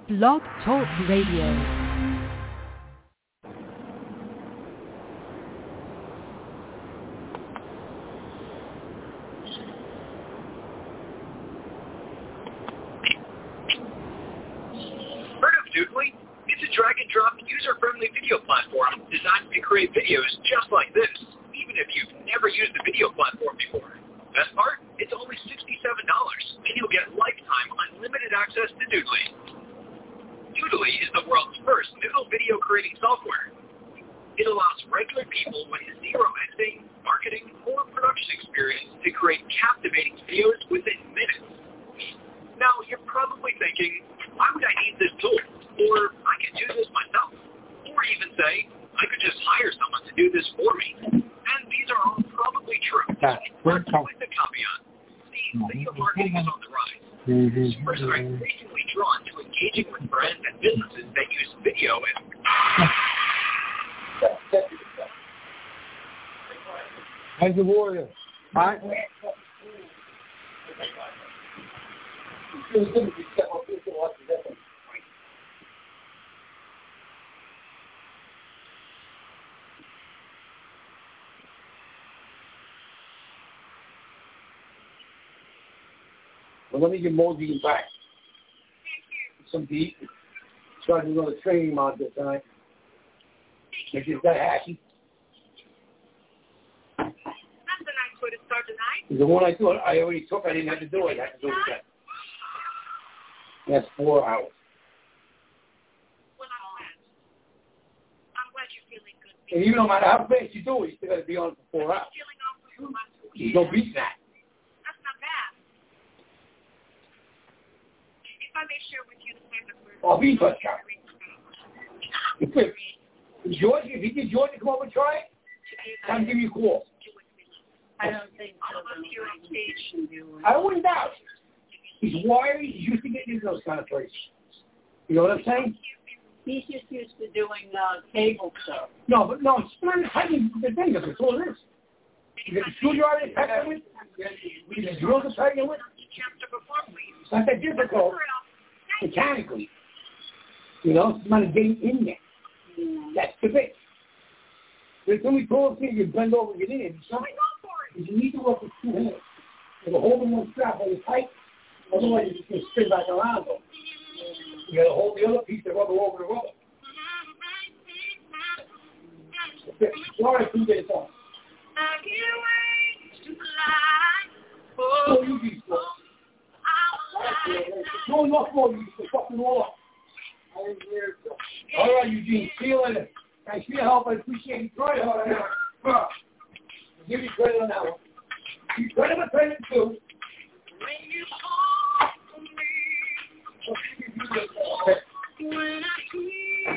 Blog Talk Radio. Doodly? It's a drag-and-drop, user-friendly video platform designed to create videos just like this, even if you've never used a video platform before. Best part? It's only $67, and you'll get lifetime unlimited access to Doodly. Doodly is the world's first noodle video creating software. It allows regular people with zero editing, marketing, or production experience to create captivating videos within minutes. Now, you're probably thinking, why would I need this tool? Or I could do this myself. Or even say, I could just hire someone to do this for me. And these are all probably true. But with the caveat, see, video marketing is on the rise. Consumers are increasingly drawn to engaging with brands and businesses that use video and... How's the warrior? Hi. Well, let me get Mosey back. Some deep. Try to do another training module tonight. Make this guy happy. That's a nice way to start the night. The one I already took. I didn't have to do it. I had to do it again. That's 4 hours. Well, I'm glad you're feeling good. And even no matter how fast you do it, you still got to be on for 4 hours. There's no beating that. That's not bad. If I may share with you the fact that I'll be in touch, Karen. George, if he did George to come over and try it, I'll give you a call. I don't think so. I wouldn't doubt it. He's wiry. He's used to getting into those kind of places. You know what I'm saying? He's just used to doing cable stuff. No, it's not tightening the fingers. That's all it is. You get the screwdriver to tighten with. You get the drill to tighten with. It's not that difficult mechanically. You know, it's not getting in there. That's the bit. There's only 12 things you bend over and get in it. You need to work with 2 hands. If you hold one strap while you're tight, otherwise you're just going to spin back around. You got to hold the other piece of rubber over the rubber. Okay. Sorry, I couldn't get it on. So easy, bro. No enough more, you the fucking wall. All right, Eugene. See you later. Thanks for your help. I appreciate you. Try hard. I'll give you credit on that one. You credit my credit too. When you call for me, when I hear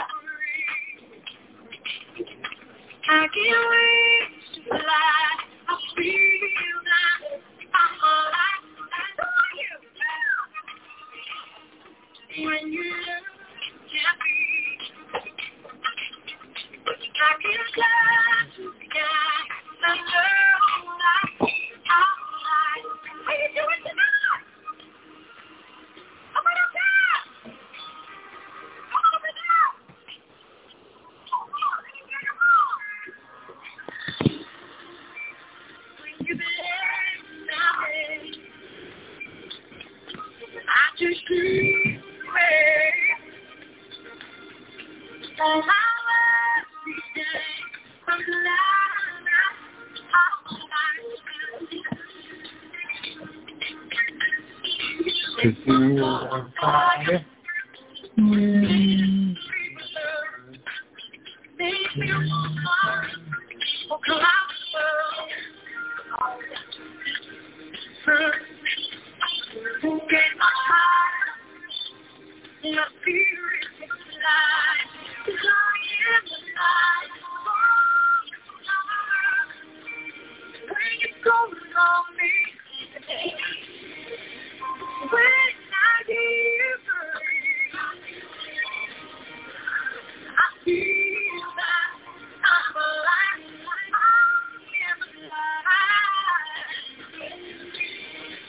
you breathe, I can't wait to fly. I feel that I'm alive. I know you. When you look at me, I can fly to the sky. I know that I'm alive. How you doing tonight? I'm gonna die. I'm gonna die. When you bless me, I just keep praying. On my life each day, I'm glad I'm alive. Make me want for closer. Who gave my heart? My spirit is alive. 'Cause I am alive. When you're going on me, when I hear breathe, I feel that I'm alive. I am alive.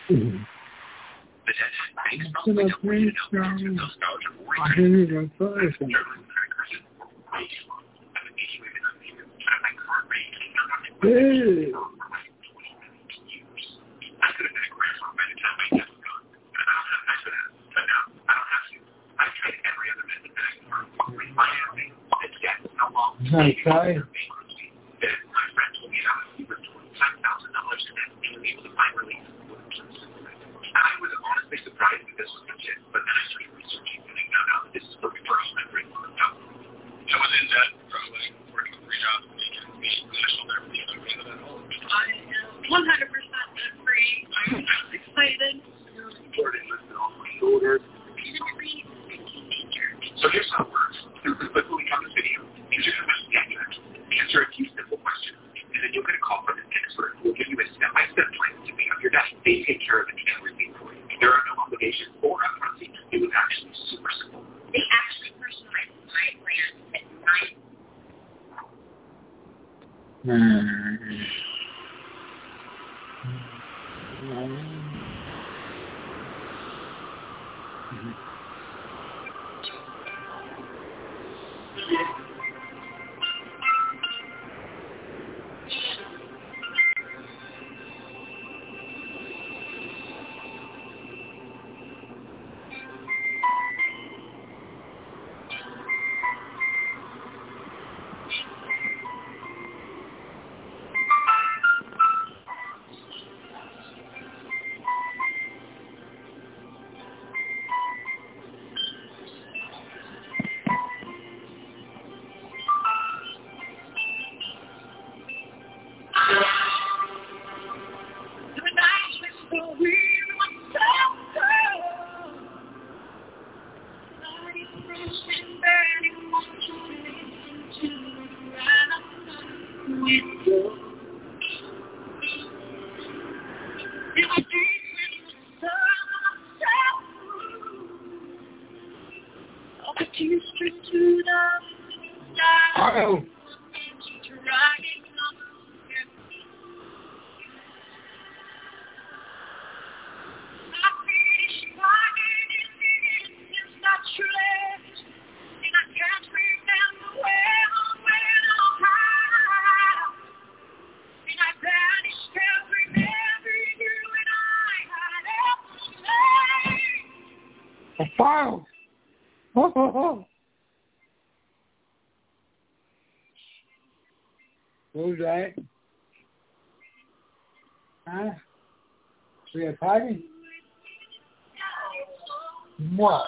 The debt banks probably don't want you to know because with those dollars are more Hey. I could have been a grandfather by the time my dad was gone. But I don't have time for that. But now, I don't have to. I've tried every other method that I can learn. Refinancing, it's debt, no loan. Okay. My friend told me how he was $25,000 in debt and was able to find relief. I was honestly surprised that this was legit, but then I started researching and I found out that this is perfect for all my brain. I was in debt from like working 3 jobs a week and being national debt for the other end of that home. I am 100% debt free. I'm excited. So here's how it works. Click when we come to video. Use your question accurate. Answer a few simple questions. And then you'll get a call from an expert who will give you a step-by-step plan to pay off your debt. They take care of it and everything for you. There are no obligations or upfront fees. It was actually super simple. They actually personalized my plan at 9. Uh-oh. A file. Oh, oh, oh. What was that? Huh? We are talking? What?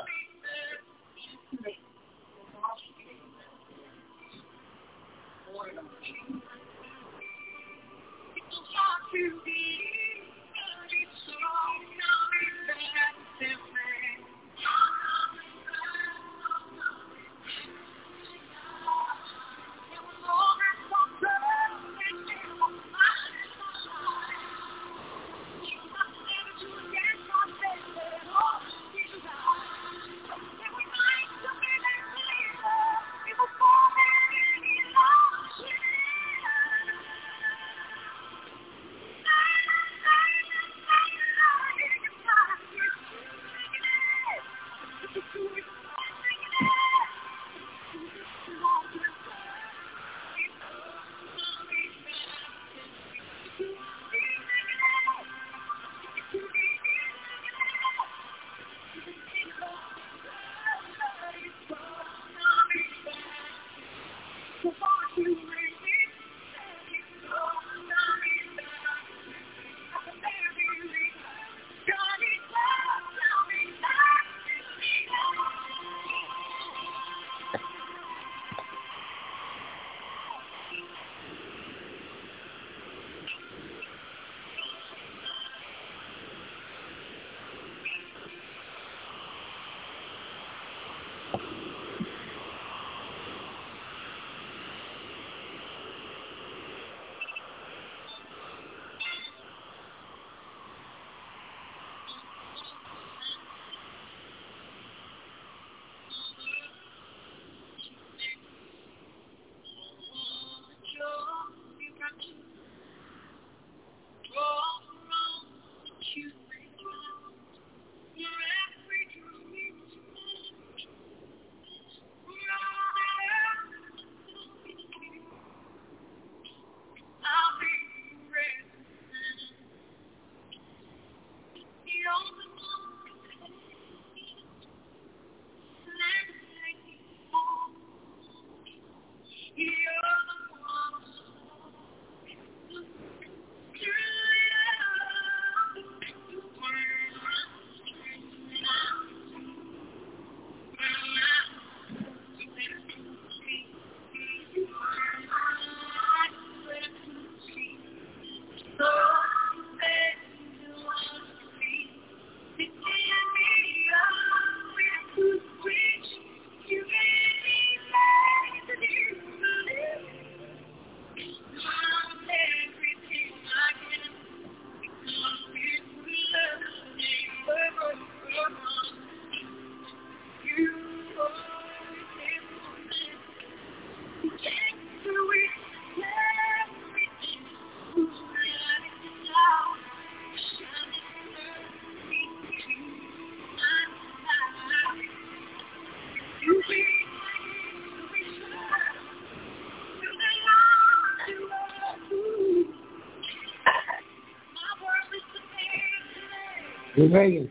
Hey, Vegas.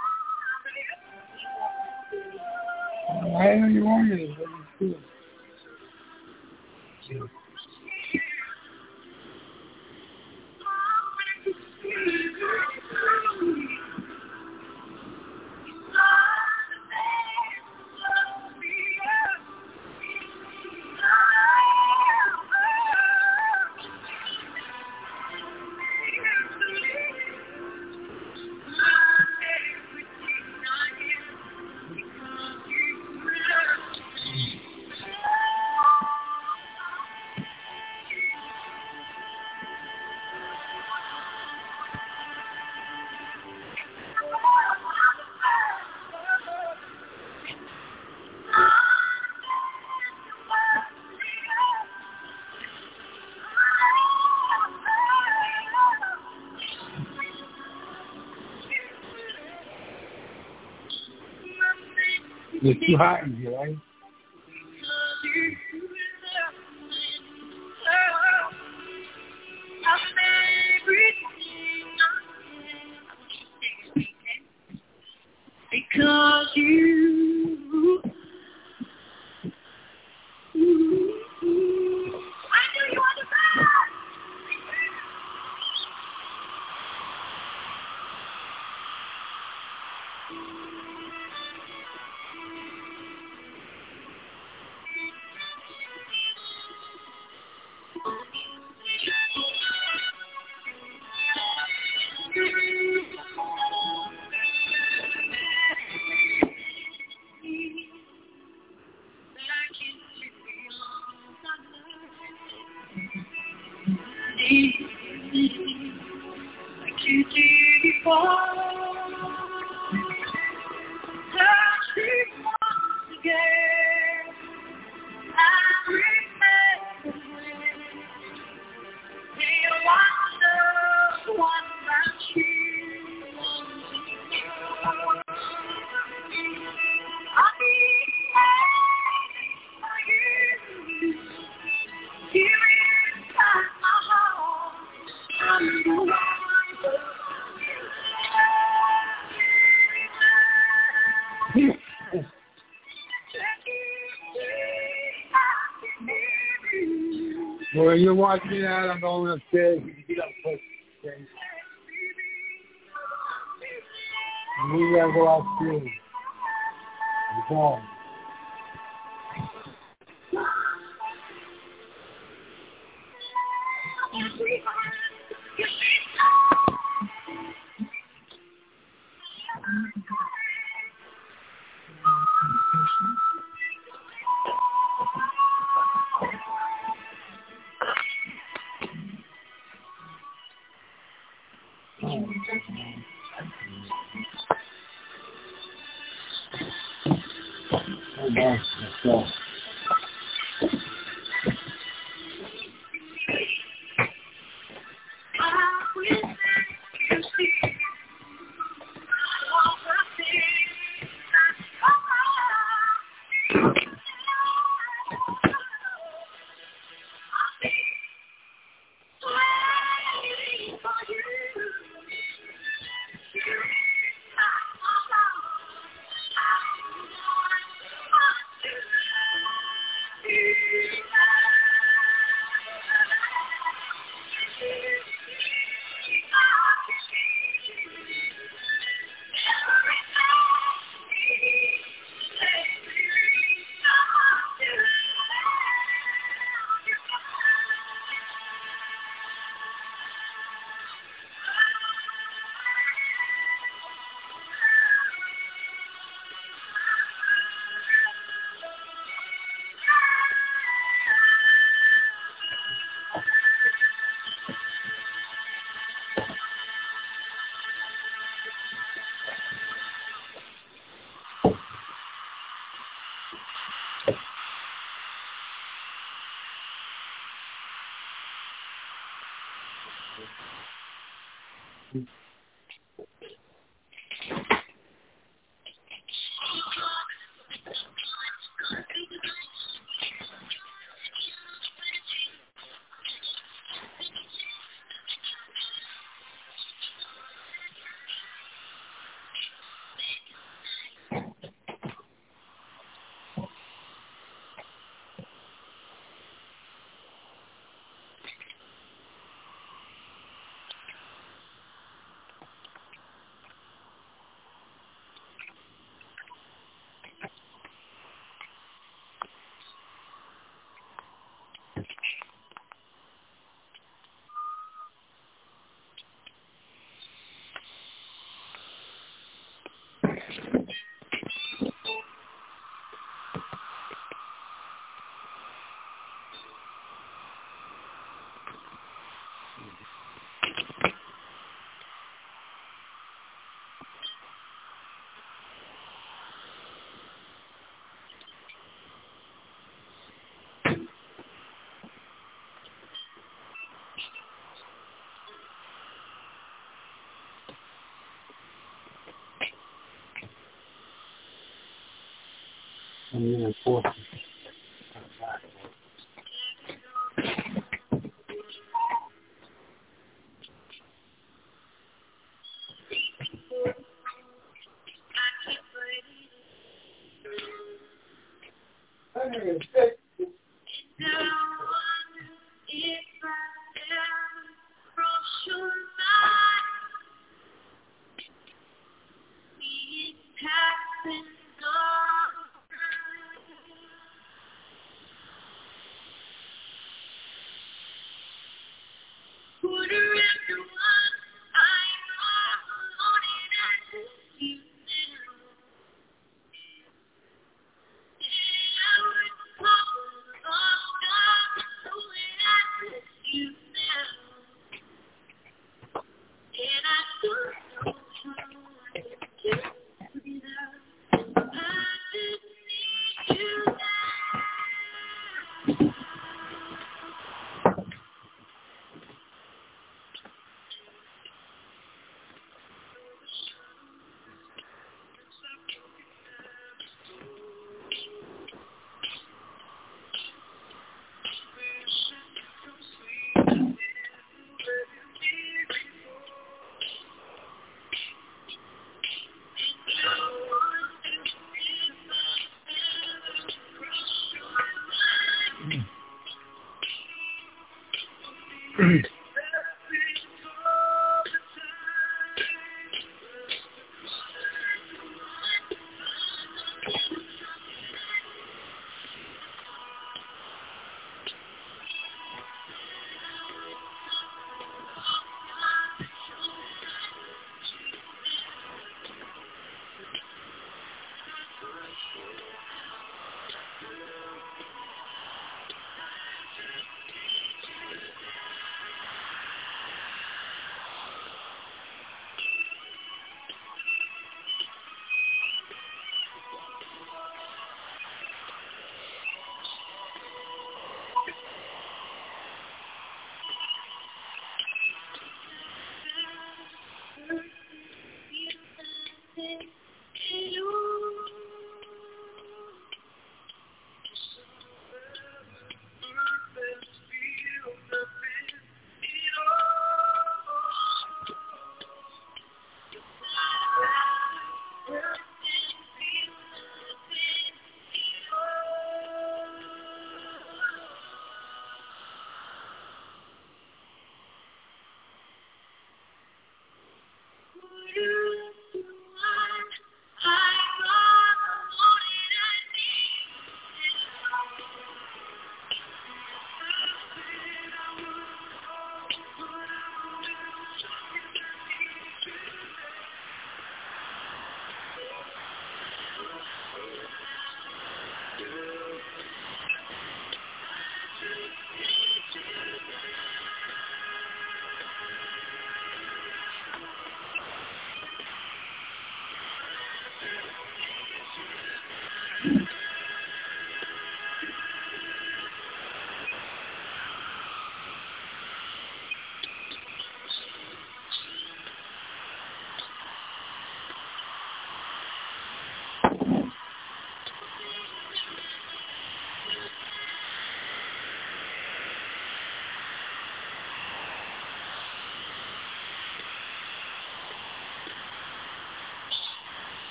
I know you want it. It's too hot in here, right? Because you Well, you're watching that, I'm going upstairs. You can get up quick. Okay? We gotta go upstairs. Come on. Let's go.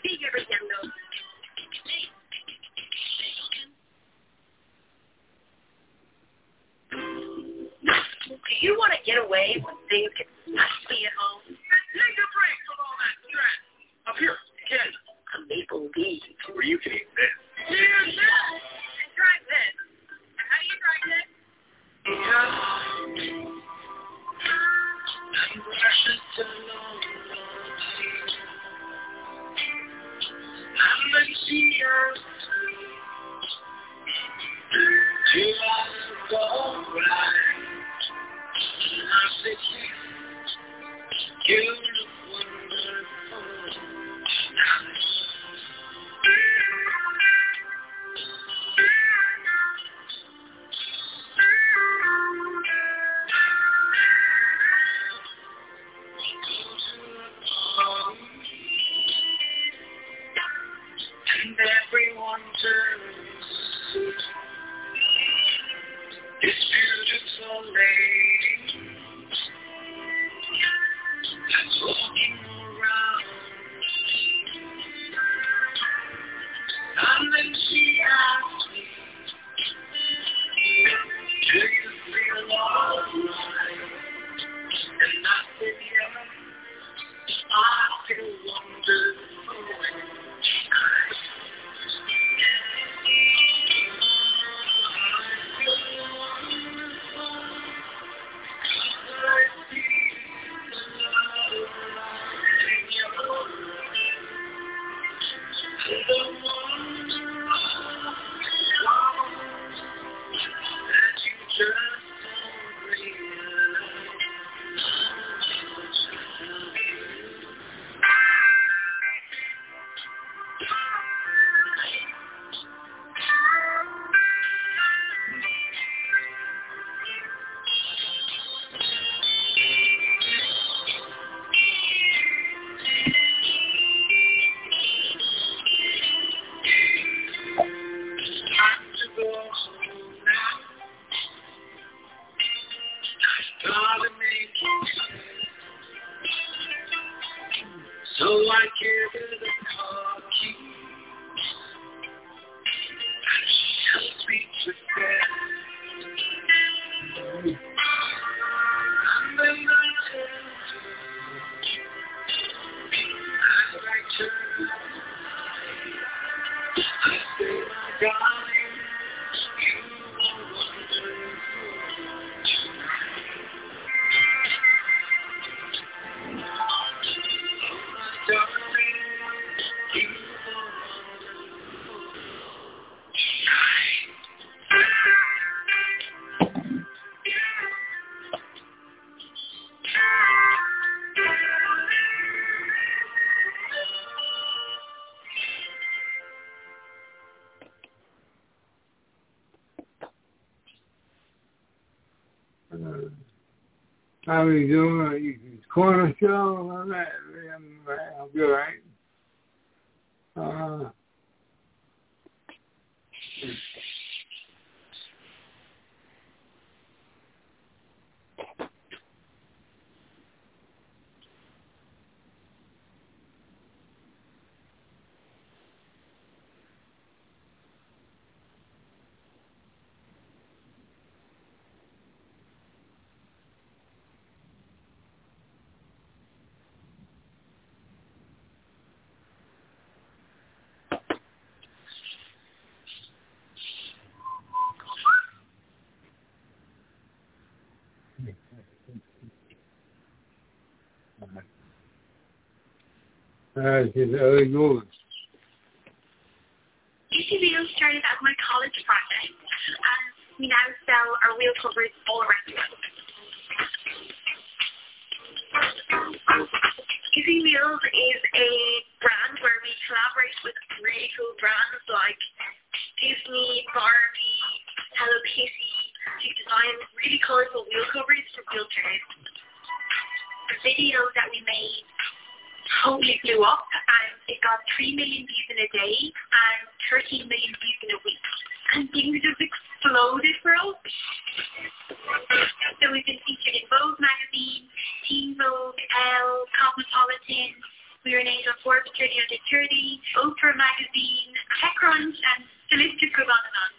sigue brillando. Do you want to get away when things get messy at home? Take a break from all that stress. Up here, again. A maple leaf. Where you can eat this. Here's this. And try this. How do you try this? And everyone turns. This beautiful lady that's walking around. And then she asked me, do you feel alright? And I said, yeah, I feel wonderful. So I give her the car key, and she helps me to bed. And then I tell her, as I turn, I say, my darling, you are wonderful tonight. How are you doing? Corner show? I'm good, right? She's early going. UC Wheels started as my college project, and we now sell our wheel covers all around the world. UC Wheels is a brand where we collaborate with really cool brands like Disney, Barbie, Hello Kitty to design really colourful wheel covers for wheelchairs. The video that we made totally blew up, and it got 3 million views in a day and 13 million views in a week, and things just exploded for us. So we've been featured in Vogue magazine, Teen Vogue, Elle, Cosmopolitan. We were named on Forbes 30 Under 30, Oprah Magazine, TechCrunch, and the list just goes on and on.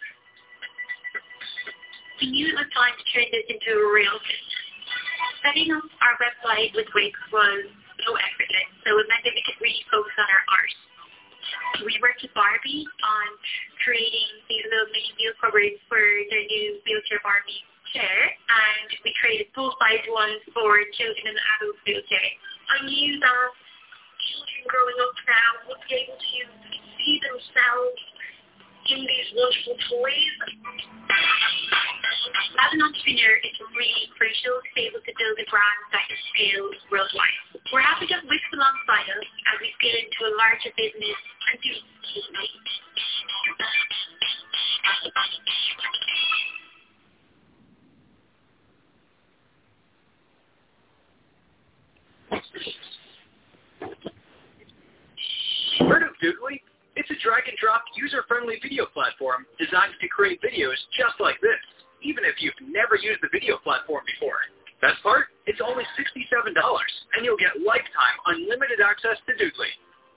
We knew it was time to turn this into a real business. Setting up our website with Wix was so effortless, so it meant that we could really focus on our art. We worked with Barbie on creating these little mini wheel covers for their new wheelchair Barbie chair, and we created full-size ones for children and adults wheelchair. I knew that children growing up now would be able to see themselves in these wonderful toys. As an entrepreneur, it's really crucial to be able to build a brand that can scale worldwide. We're happy to have Wix alongside us as we scale into a larger business and do it. Heard of Doodly? It's a drag-and-drop, user-friendly video platform designed to create videos just like this, even if you've never used the video platform before. Best part? It's only $67, and you'll get lifetime unlimited access to Doodly.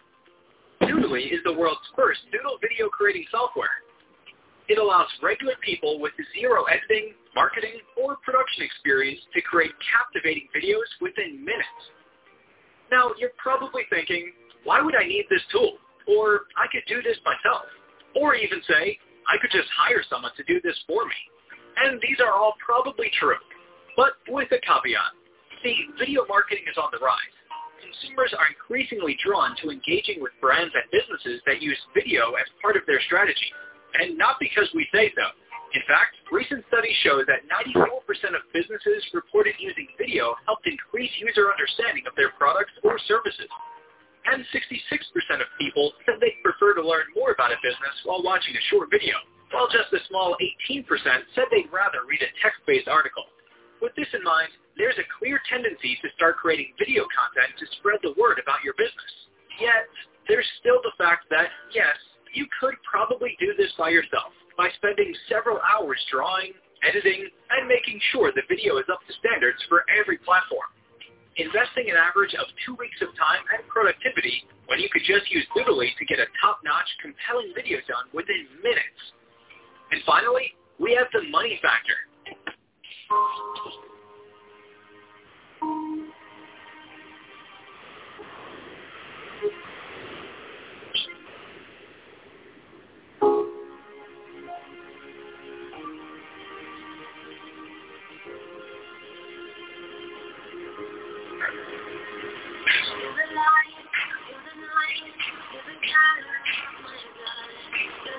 Doodly is the world's first doodle video creating software. It allows regular people with zero editing, marketing, or production experience to create captivating videos within minutes. Now, you're probably thinking, why would I need this tool? Or I could do this myself. Or even say, I could just hire someone to do this for me. And these are all probably true, but with a caveat. See, video marketing is on the rise. Consumers are increasingly drawn to engaging with brands and businesses that use video as part of their strategy, and not because we say so. In fact, recent studies show that 94% of businesses reported using video helped increase user understanding of their products or services. And 66% of people said they'd prefer to learn more about a business while watching a short video, while just a small 18% said they'd rather read a text-based article. With this in mind, there's a clear tendency to start creating video content to spread the word about your business. Yet, there's still the fact that, yes, you could probably do this by yourself, by spending several hours drawing, editing, and making sure the video is up to standards for every platform. Investing an average of 2 weeks of time and productivity when you could just use Doodly to get a top-notch, compelling video done within minutes. And finally, we have the money factor.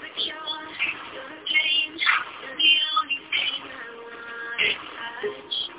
You're the only thing I want to touch.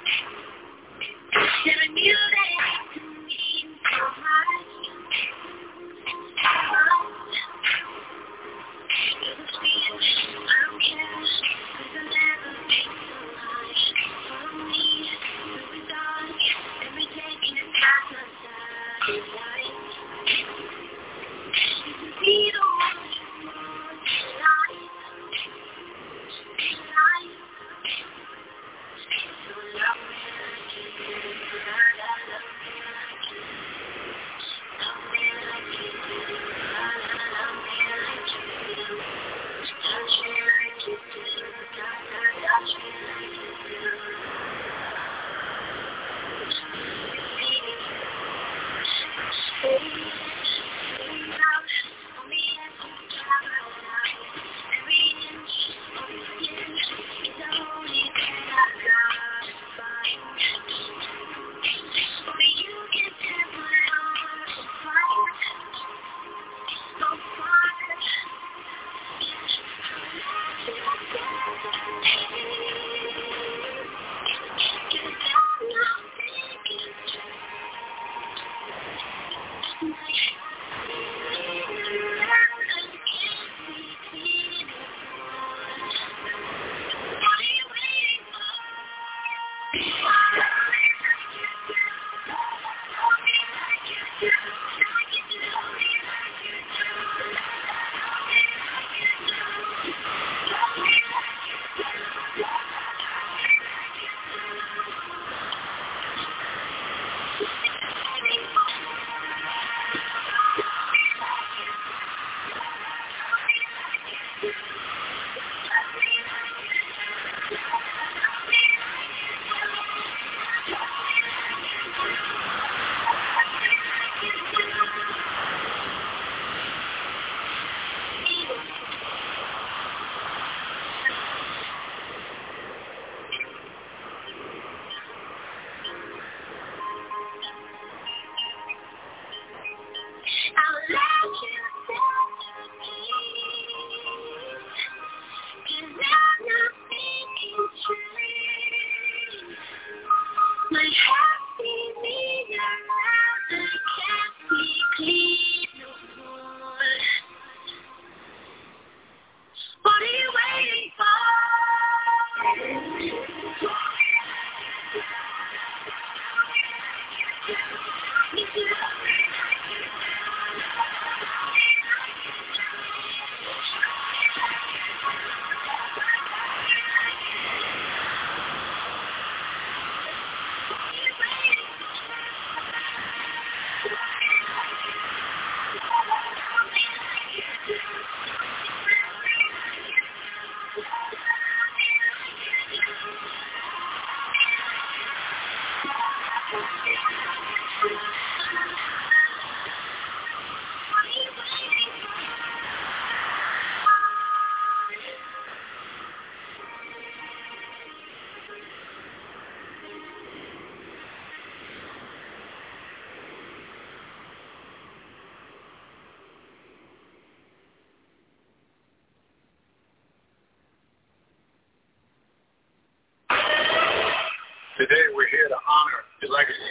Today we're here to honor the legacy.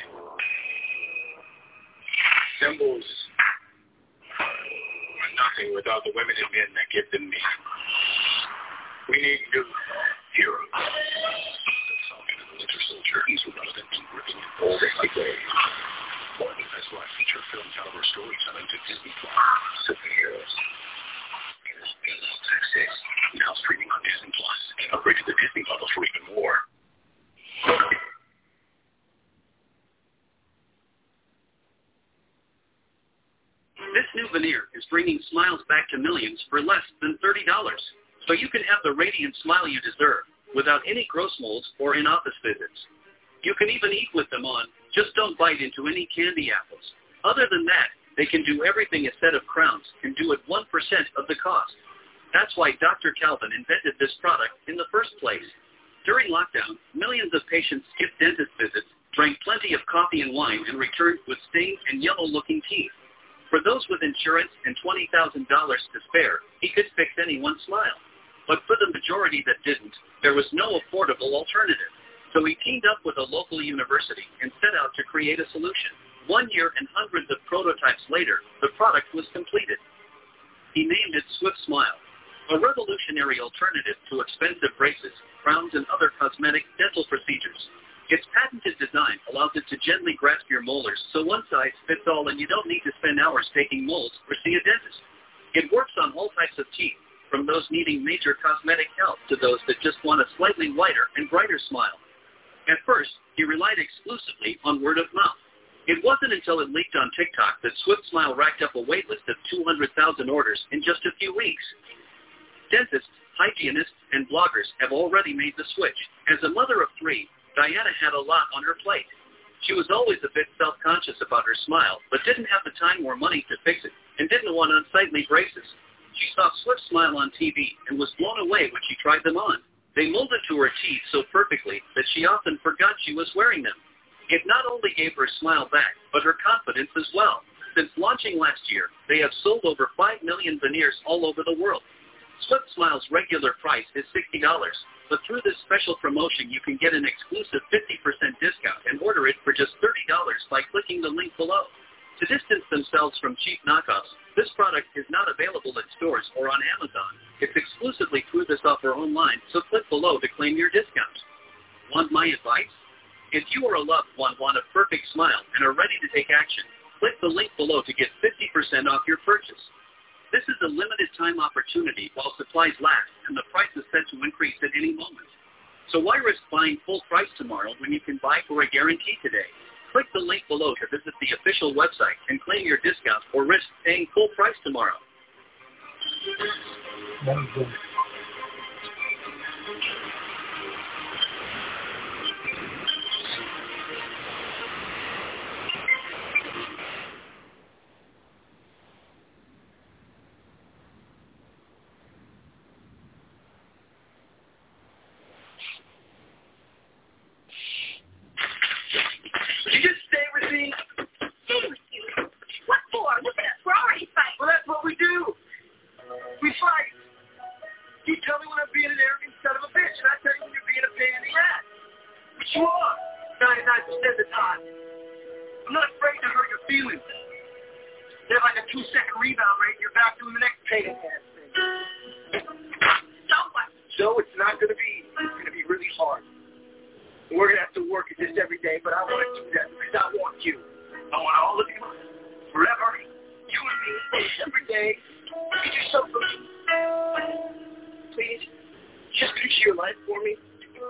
Symbols are nothing without the women and men that give them meaning. We need new heroes. Winter Soldier is relevant and gripping in all the way. That's why feature film caliber storytelling to Disney Plus. Superheroes. Texas. Now streaming on Disney Plus. And upgrade to the Disney bundle for even more. This new veneer is bringing smiles back to millions for less than $30, so you can have the radiant smile you deserve without any gross molds or in-office visits. You can even eat with them on, just don't bite into any candy apples. Other than that, they can do everything a set of crowns can do at 1% of the cost. That's why Dr. Calvin invented this product in the first place. During lockdown, millions of patients skipped dentist visits, drank plenty of coffee and wine, and returned with stained and yellow-looking teeth. For those with insurance and $20,000 to spare, he could fix anyone's smile. But for the majority that didn't, there was no affordable alternative. So he teamed up with a local university and set out to create a solution. 1 year and hundreds of prototypes later, the product was completed. He named it Swift Smile, a revolutionary alternative to expensive braces, crowns, and other cosmetic dental procedures. Its patented design allows it to gently grasp your molars so one size fits all and you don't need to spend hours taking molds or see a dentist. It works on all types of teeth, from those needing major cosmetic help to those that just want a slightly whiter and brighter smile. At first, he relied exclusively on word of mouth. It wasn't until it leaked on TikTok that Swift Smile racked up a waitlist of 200,000 orders in just a few weeks. Dentists, hygienists, and bloggers have already made the switch. As a mother of three, Diana had a lot on her plate. She was always a bit self-conscious about her smile, but didn't have the time or money to fix it, and didn't want unsightly braces. She saw Swift Smile on TV and was blown away when she tried them on. They molded to her teeth so perfectly that she often forgot she was wearing them. It not only gave her smile back, but her confidence as well. Since launching last year, they have sold over 5 million veneers all over the world. Swift Smile's regular price is $60, but through this special promotion you can get an exclusive 50% discount and order it for just $30 by clicking the link below. To distance themselves from cheap knockoffs, this product is not available at stores or on Amazon. It's exclusively through this offer online, so click below to claim your discount. Want my advice? If you or a loved one want a perfect smile and are ready to take action, click the link below to get 50% off your purchase. This is a limited time opportunity while supplies last, and the price is set to increase at any moment. So why risk buying full price tomorrow when you can buy for a guarantee today? Click the link below to visit the official website and claim your discount or risk paying full price tomorrow. That was good. You just stay with me. Stay with you. What for? Look at us. We're already fighting. Well, that's what we do. We fight. You tell me when I'm being an arrogant son of a bitch, and I tell you when you're being a pain in the ass. But you are. 99% of the time. I'm not afraid to hurt your feelings. They have like a 2-second rebound rate, and you're back doing the next pain in the ass thing. So what? So it's not going to be. It's going to be really hard. And we're going to have to work at this every day, but I want to do that because I want you. I want all of you, forever, you and me, every day. Could you do something? Please, just picture your life for me.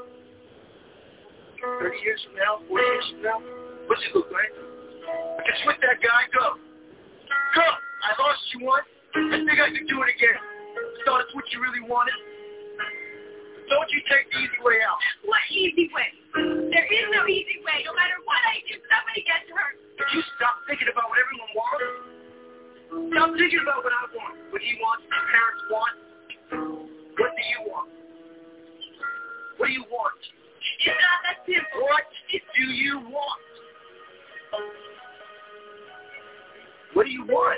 30 years from now, 40 years from now, what's it look like? Just with that guy, go. Go! I lost you once. I think I can do it again. So that's what you really wanted. Don't you take the easy way out. What easy way? There is no easy way. No matter what I do, somebody gets hurt. If you stop thinking about what everyone wants, stop thinking about what I want, what he wants, what his parents want. What do you want? What do you want? It's not that simple. What do you want? What do you want?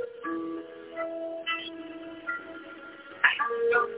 I don't know.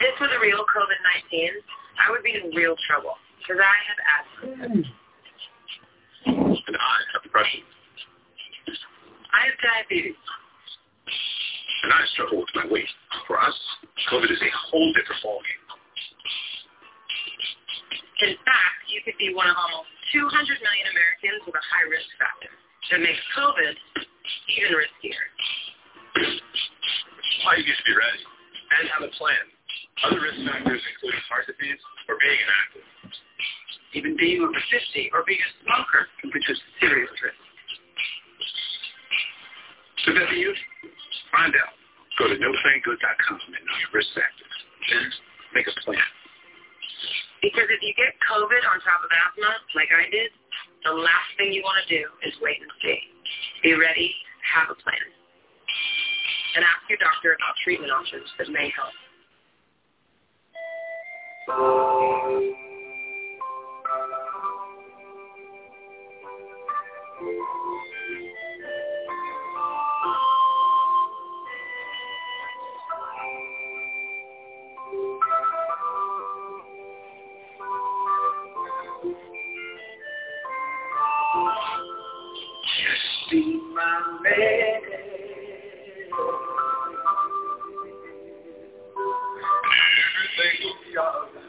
this was a real COVID-19, I would be in real trouble because I have asthma. And I have depression. I have diabetes. And I struggle with my weight. For us, COVID is a whole different ballgame. In fact, you could be one of almost 200 million Americans with a high risk factor that makes COVID even riskier. Why you need to be ready and have a plan. Other risk factors include heart disease or being inactive. Even being over 50 or being a smoker can put you at serious risk. Should that be you? Find out. Go to knowplangood.com and know your risk factors. Then make a plan. Because if you get COVID on top of asthma, like I did, the last thing you want to do is wait and see. Be ready, have a plan. And ask your doctor about treatment options that may help. Just be my lady. Everything will be alright.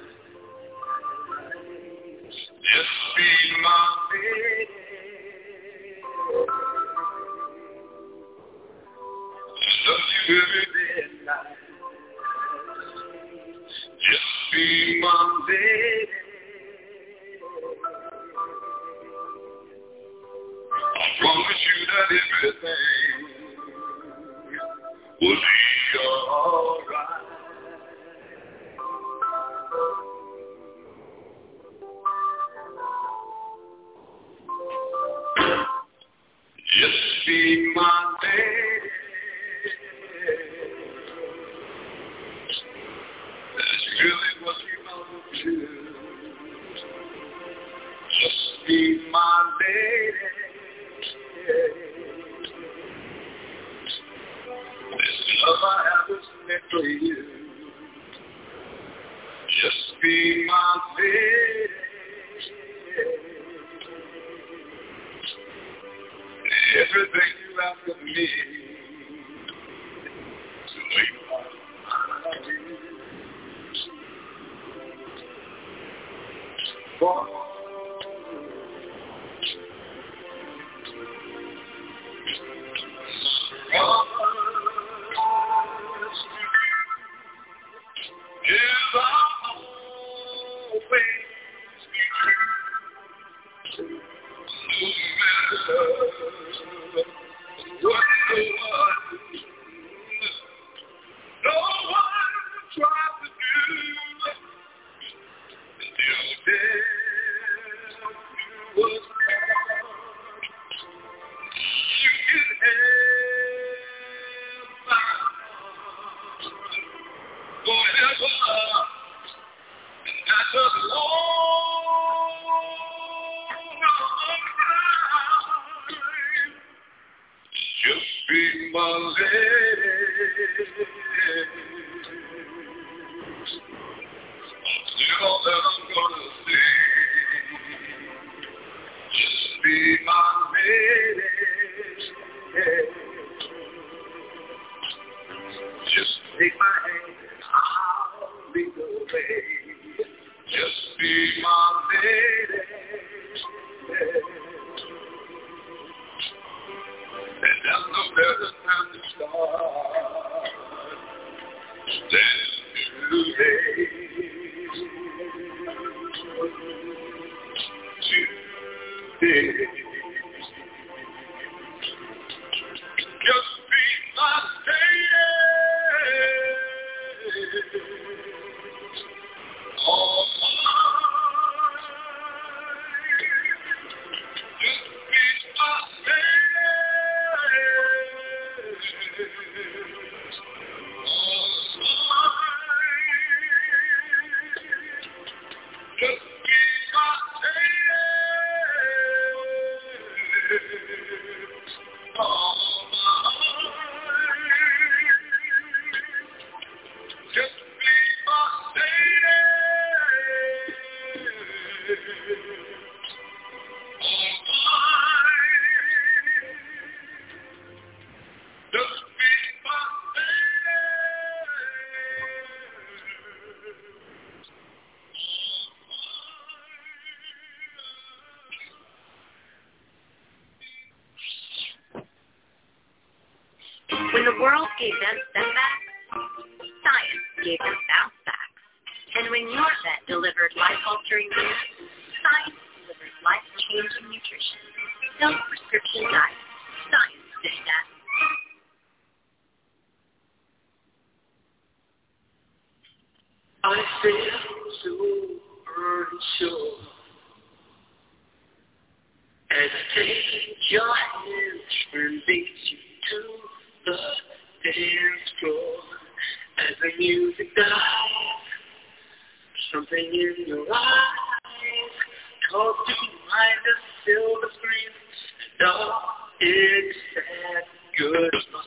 Just be my lady. Love you every day and night. Just be my lady. I promise you that everything will be alright. Just be my lady. That's really what you want to do. Just be my lady. This love I have is meant for you. Just be my lady. Everything you ask of me to make my mind. Just be my lady. When the world gave them setbacks, science gave them bounce backs. And when your vet delivered life-altering news, science delivered life-changing nutrition. No prescription diet. Science did that. I feel so unsure as I take your hand and lead you to the dance floor. As the music dies, something in your eyes calls to mind the silver screen, and all is sad goodbye.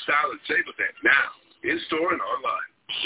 style and save event now, in-store and online.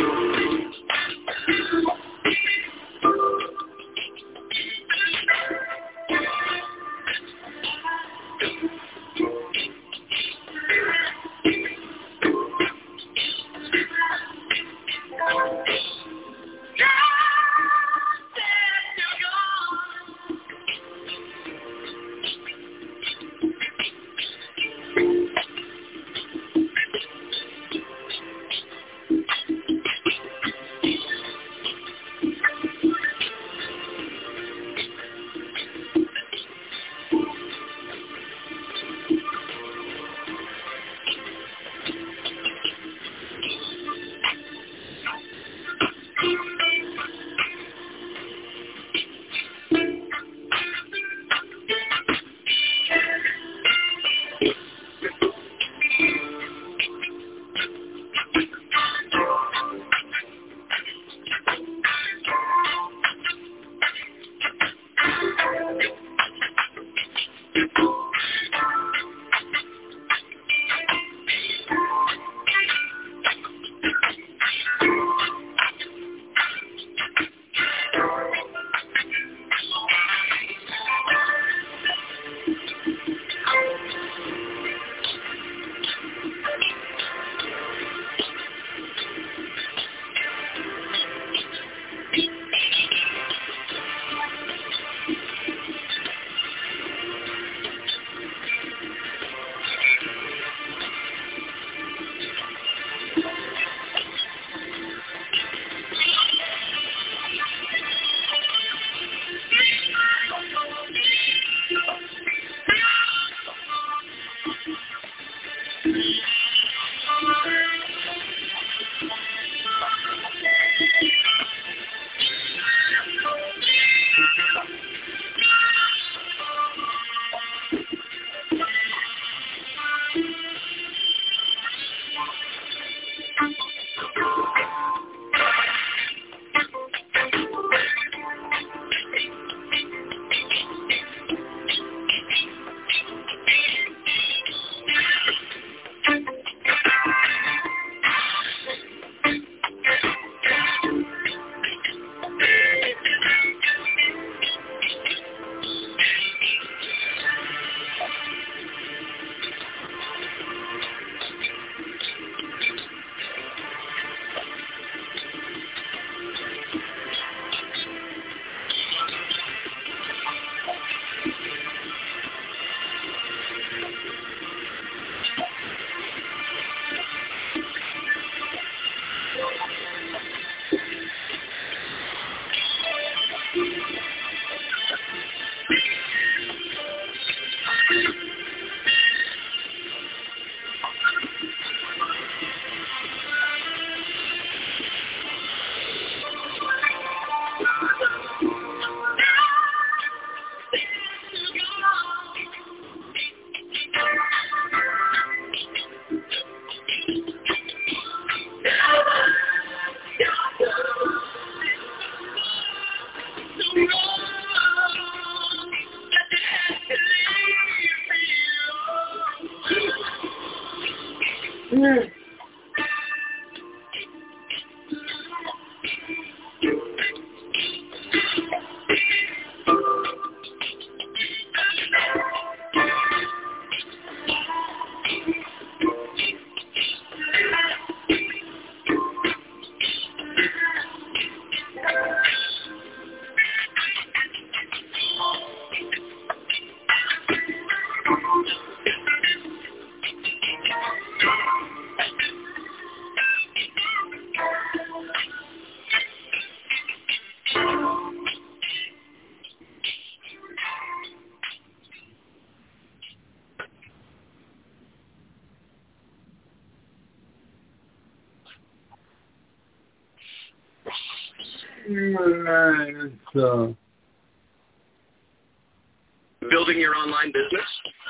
Building your online business?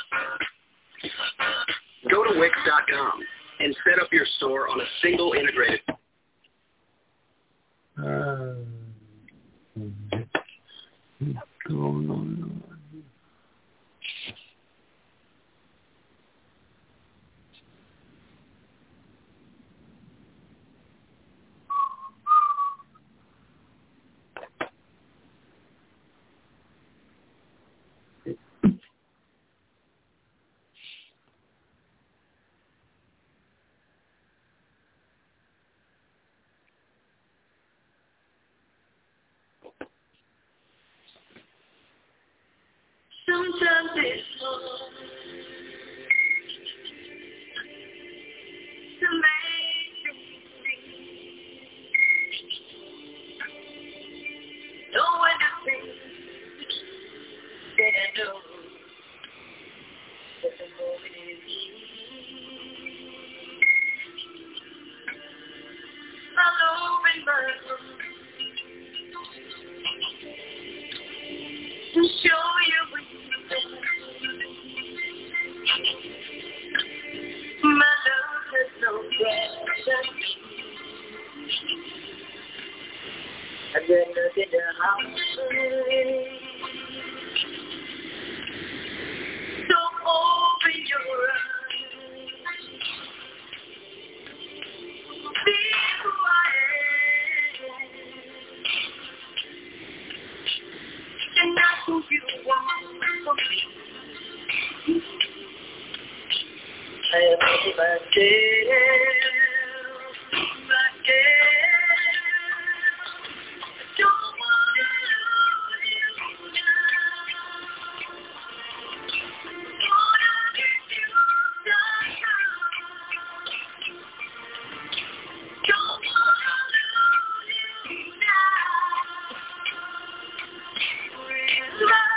Go to Wix.com and set up your store on a single integrated. Sometimes it's hard to make things see. Knowing the things that I know, but the moment is I'll open my heart to show you what you've done. My love has no pressure. I've got nothing to hide. So open your eyes. See who I am. And not who you want for me. I am only myself. Don't want to lose you now. Wanna get you down. Don't wanna lose you now. Real love.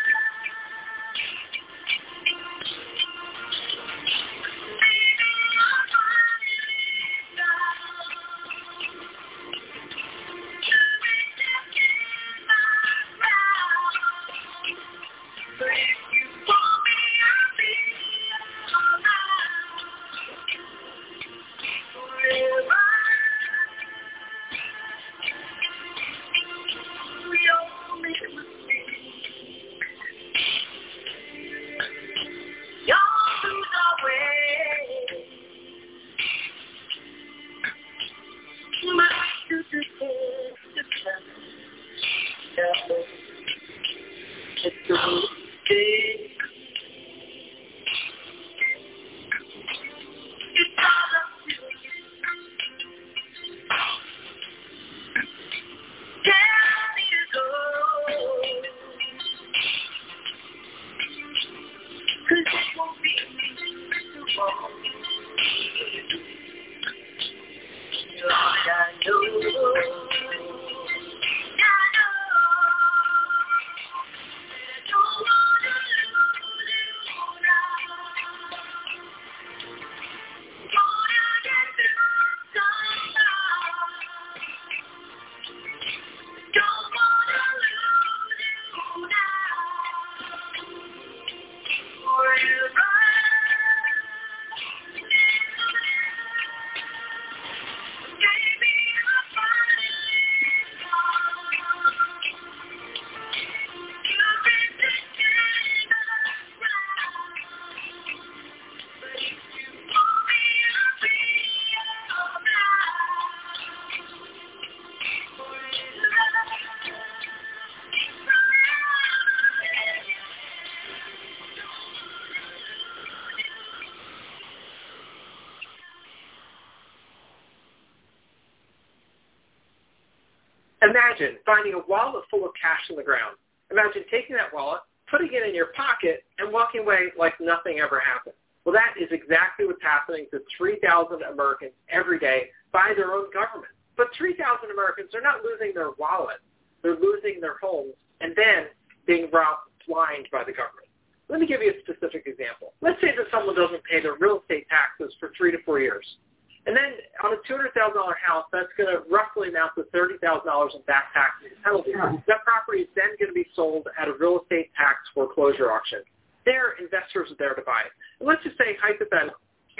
Imagine finding a wallet full of cash on the ground. Imagine taking that wallet, putting it in your pocket, and walking away like nothing ever happened. Well, that is exactly what's happening to 3,000 Americans every day by their own government. But 3,000 Americans are not losing their wallet. They're losing their homes and then being robbed blind by the government. Let me give you a specific example. Let's say that someone doesn't pay their real estate taxes for 3 to 4 years. And then on a $200,000 house, that's going to roughly amount to $30,000 in back taxes and penalties. That property is then going to be sold at a real estate tax foreclosure auction. There, investors are there to buy it. And let's just say, hypothetically,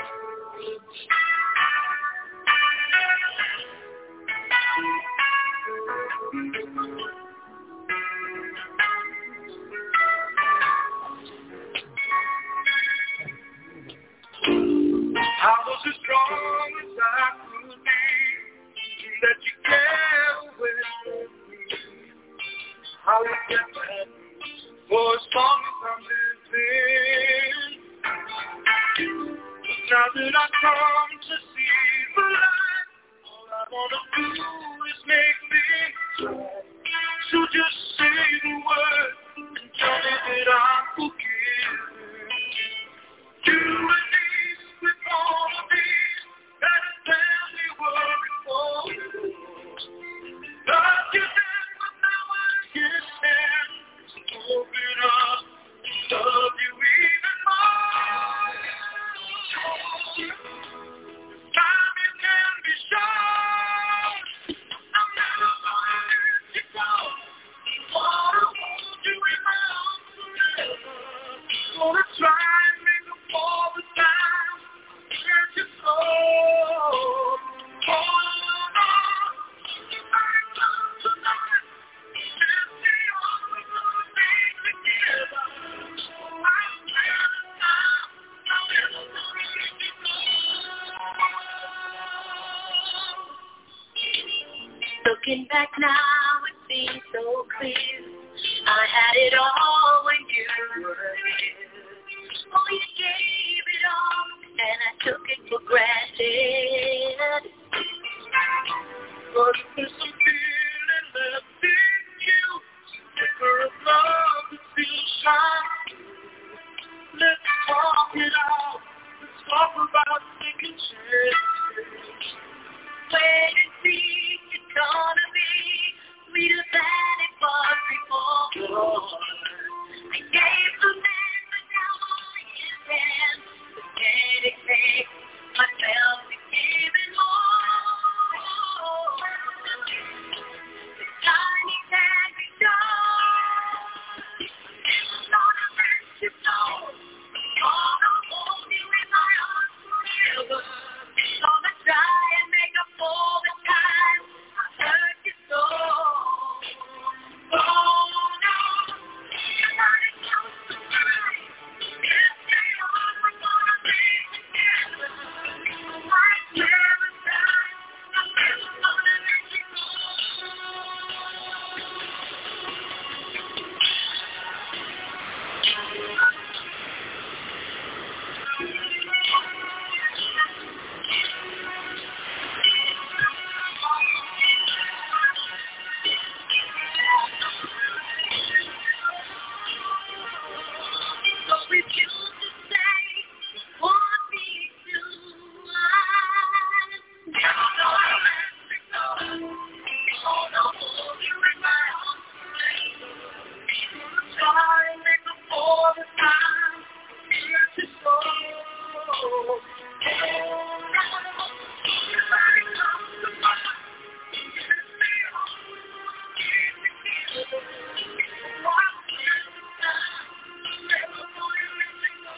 I was as strong as I could be, that you can't with me. I was different for as long as I'm living. But now that I've come to see the light, all I want to do is make things right. So just say the word and tell me that I'm Looking back now, it seems so clear. I had it all when you were here. Oh, you gave it all, and I took it for granted. But there's some feeling left in you, flicker of love that still shines. Let's talk it out. Let's talk about taking chances. Wait and see, it's gonna be sweeter than it was before. I gave the man, but now all his hands. But can it take myself to give it more? The tiny can be done. It's not a friendship, no. Gonna hold you in my arms forever. Gonna try and make up for the time I hurt you so. Oh no, somebody close to mine. If they are, we're gonna be together. I never die. I'm never gonna let you go. So if you say you want me to, I'm never gonna let you go. Gonna hold you in my arms forever. Gonna try and make up for the time I hurt you so. Somebody come to mind. If they are, keep it together. One time, never gonna let you go.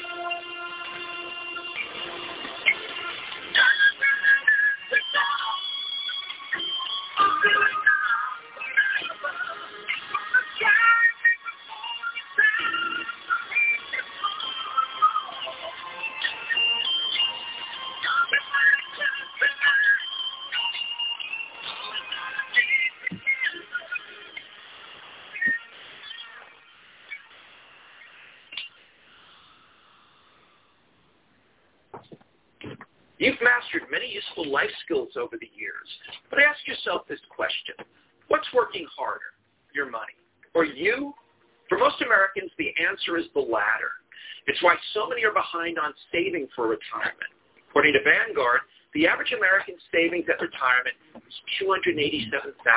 You've mastered many useful life skills over the years, but ask yourself this question. What's working harder, your money or you? For most Americans, the answer is the latter. It's why so many are behind on saving for retirement. According to Vanguard, the average American savings at retirement is $287,000.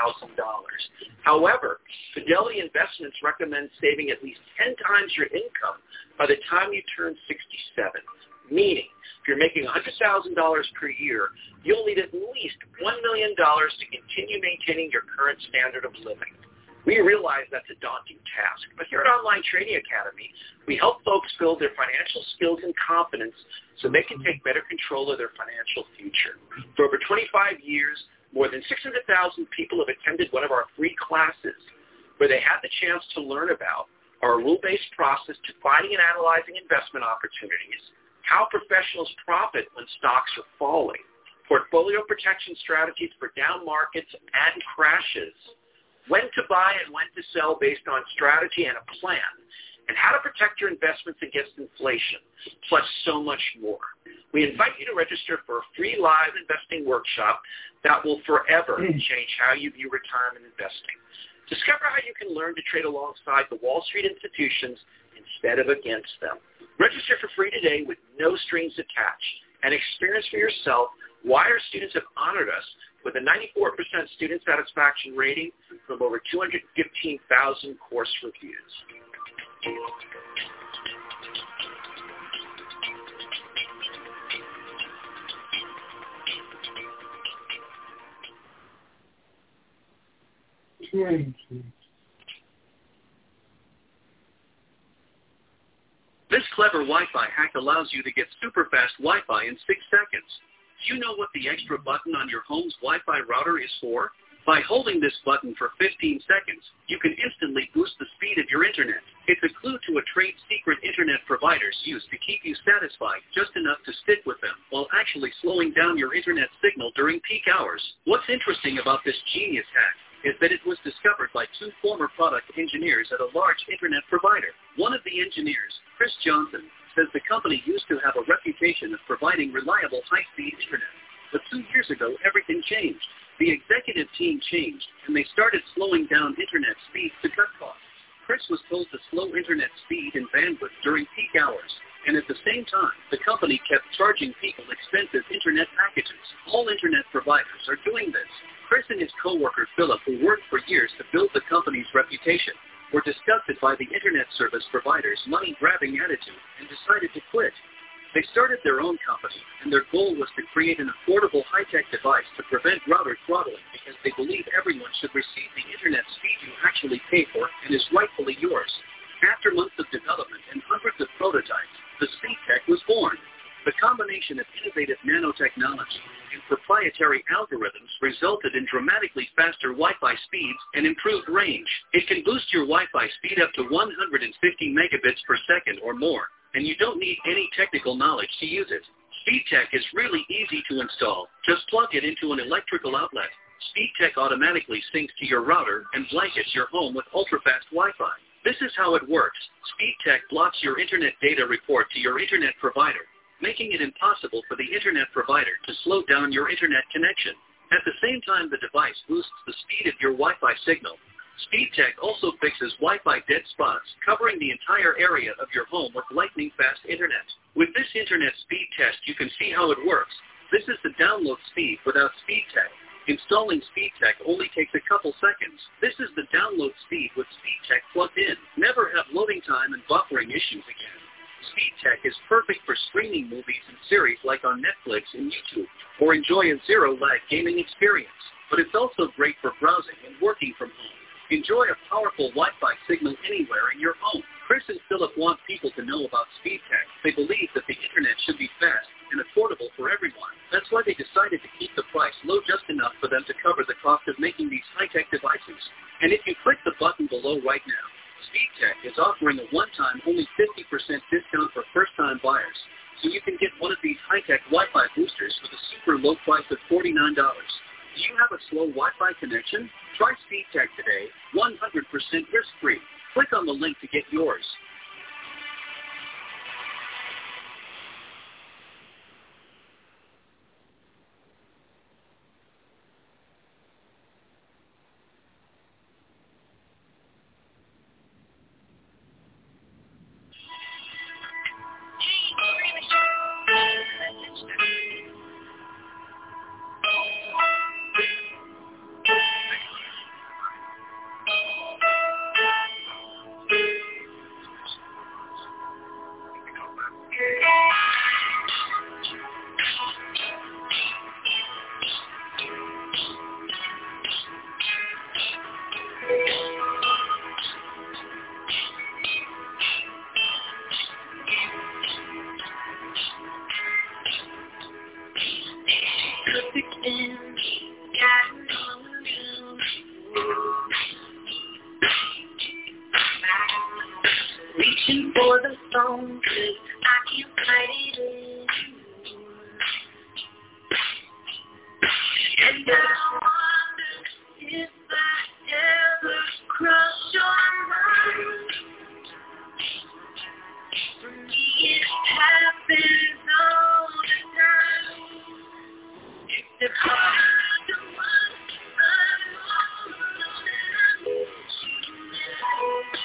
However, Fidelity Investments recommends saving at least 10 times your income by the time you turn 67. Meaning, if you're making $100,000 per year, you'll need at least $1 million to continue maintaining your current standard of living. We realize that's a daunting task, but here at Online Trading Academy, we help folks build their financial skills and confidence so they can take better control of their financial future. For over 25 years, more than 600,000 people have attended one of our free classes where they had the chance to learn about our rule-based process to finding and analyzing investment opportunities, how professionals profit when stocks are falling, portfolio protection strategies for down markets and crashes, when to buy and when to sell based on strategy and a plan, and how to protect your investments against inflation, plus so much more. We invite you to register for a free live investing workshop that will forever change how you view retirement investing. Discover how you can learn to trade alongside the Wall Street institutions instead of against them. Register for free today with no strings attached and experience for yourself why our students have honored us with a 94% student satisfaction rating from over 215,000 course reviews. This clever Wi-Fi hack allows you to get super fast Wi-Fi in 6 seconds. Do you know what the extra button on your home's Wi-Fi router is for? By holding this button for 15 seconds, you can instantly boost the speed of your internet. It's a clue to a trade secret internet providers use to keep you satisfied just enough to stick with them, while actually slowing down your internet signal during peak hours. What's interesting about this genius hack is that it was discovered by two former product engineers at a large internet provider. One of the engineers, Chris Johnson, says the company used to have a reputation of providing reliable high-speed internet. But 2 years ago, everything changed. The executive team changed, and they started slowing down internet speeds to cut costs. Chris was told to slow internet speed and bandwidth during peak hours, and at the same time, the company kept charging people expensive internet packages. All internet providers are doing this. Chris and his co-worker Philip, who worked for years to build the company's reputation, were disgusted by the internet service provider's money-grabbing attitude and decided to quit. They started their own company, and their goal was to create an affordable high-tech device to prevent router throttling because they believe everyone should receive the internet speed you actually pay for and is rightfully yours. After months of development and hundreds of prototypes, the SpeedTech was born. The combination of innovative nanotechnology and proprietary algorithms resulted in dramatically faster Wi-Fi speeds and improved range. It can boost your Wi-Fi speed up to 150 megabits per second or more, and you don't need any technical knowledge to use it. SpeedTech is really easy to install. Just plug it into an electrical outlet. SpeedTech automatically syncs to your router and blankets your home with ultra-fast Wi-Fi. This is how it works. SpeedTech blocks your internet data report to your internet provider, making it impossible for the internet provider to slow down your internet connection. At the same time, the device boosts the speed of your Wi-Fi signal. SpeedTech also fixes Wi-Fi dead spots, covering the entire area of your home with lightning-fast internet. With this internet speed test, you can see how it works. This is the download speed without SpeedTech. Installing SpeedTech only takes a couple seconds. This is the download speed with SpeedTech plugged in. Never have loading time and buffering issues again. SpeedTech is perfect for streaming movies and series like on Netflix and YouTube, or enjoy a zero-lag gaming experience. But it's also great for browsing and working from home. Enjoy a powerful Wi-Fi signal anywhere in your home. Chris and Philip want people to know about SpeedTech. They believe that the internet should be fast and affordable for everyone. That's why they decided to keep the price low just enough for them to cover the cost of making these high-tech devices. And if you click the button below right now, SpeedTech is offering a one-time only 50% discount for first-time buyers. So you can get one of these high-tech Wi-Fi boosters for the super low price of $49. Do you have a slow Wi-Fi connection? Try SpeedTech today, 100% risk-free. Click on the link to get yours. Reaching for the phone, 'cause I can't fight it. And I wonder if I ever cross your mind. For me, it happens all the time. It's the hard to want, I know that I need you now.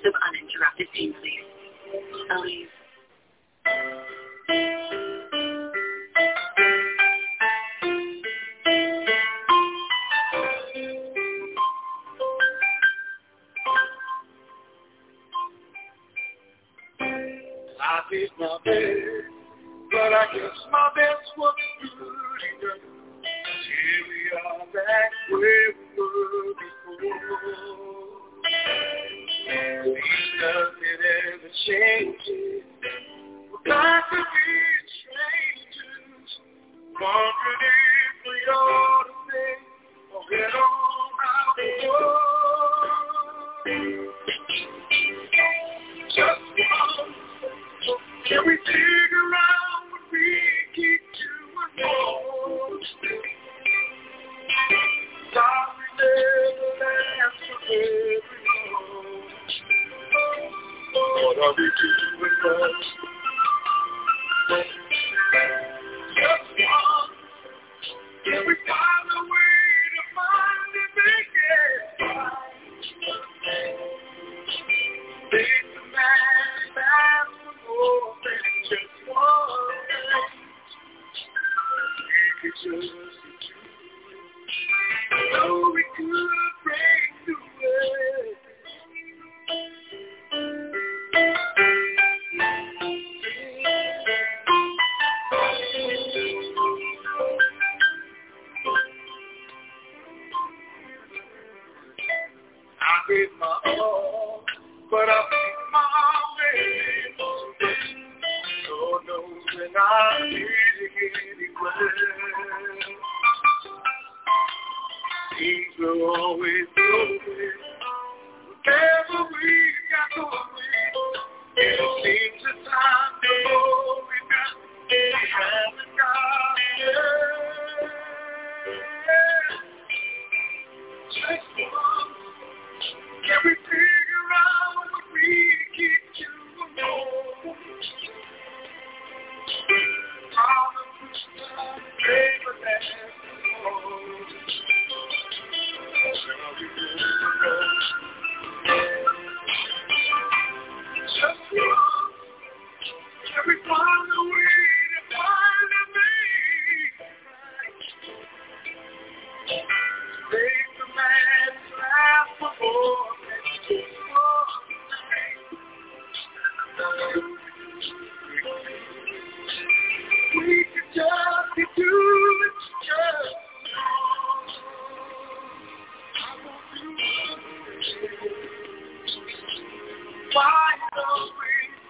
of uninterrupted pain relief. Aleve. I did my best, but I guess my best was good enough. Here we are back where we were before. Seems nothing ever changes. We're back to being strangers. Wondering if we ought to stay or head on out the door. Just one. Can we figure out what we keep doing more? Darling, never last forever. What are we doing wrong? Just one. Can we find a way to find and make it right? Make the man last for more than just one night. We could just do it. So we could break through it. I gave my all, but I think my limits. Lord knows when I need it anyway. Things will always be okay. Whatever we got going, it'll seem to time to go. We haven't got it. Just one. Can we figure out what we keep doing more? Promise to paper that just one. Can we find a way to find a make make the man laugh before we could just be doing just why don't we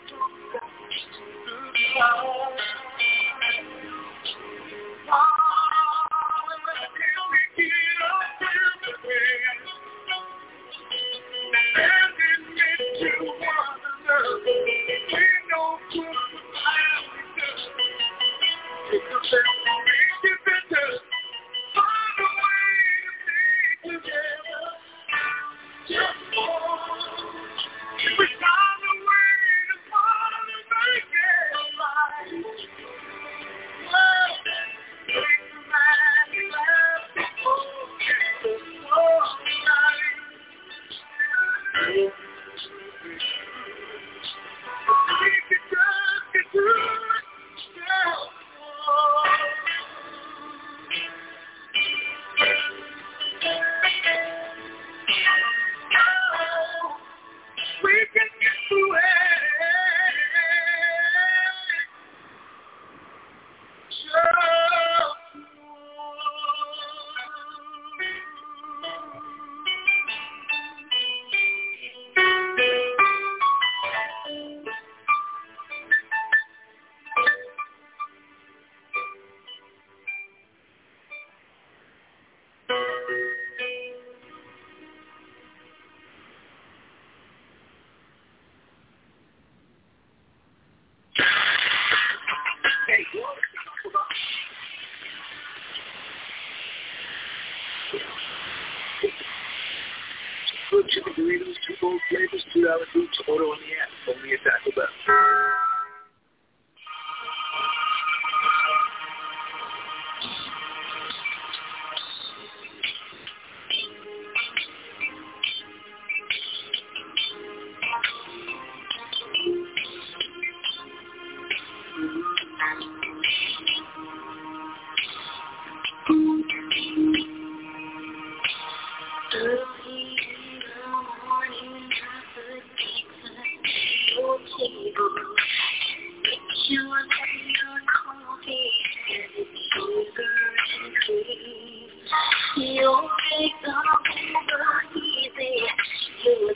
chicken burritos, 2 bold flavors, $2 hoops, order on the app, only at Taco Bell. Don't take the easy. You're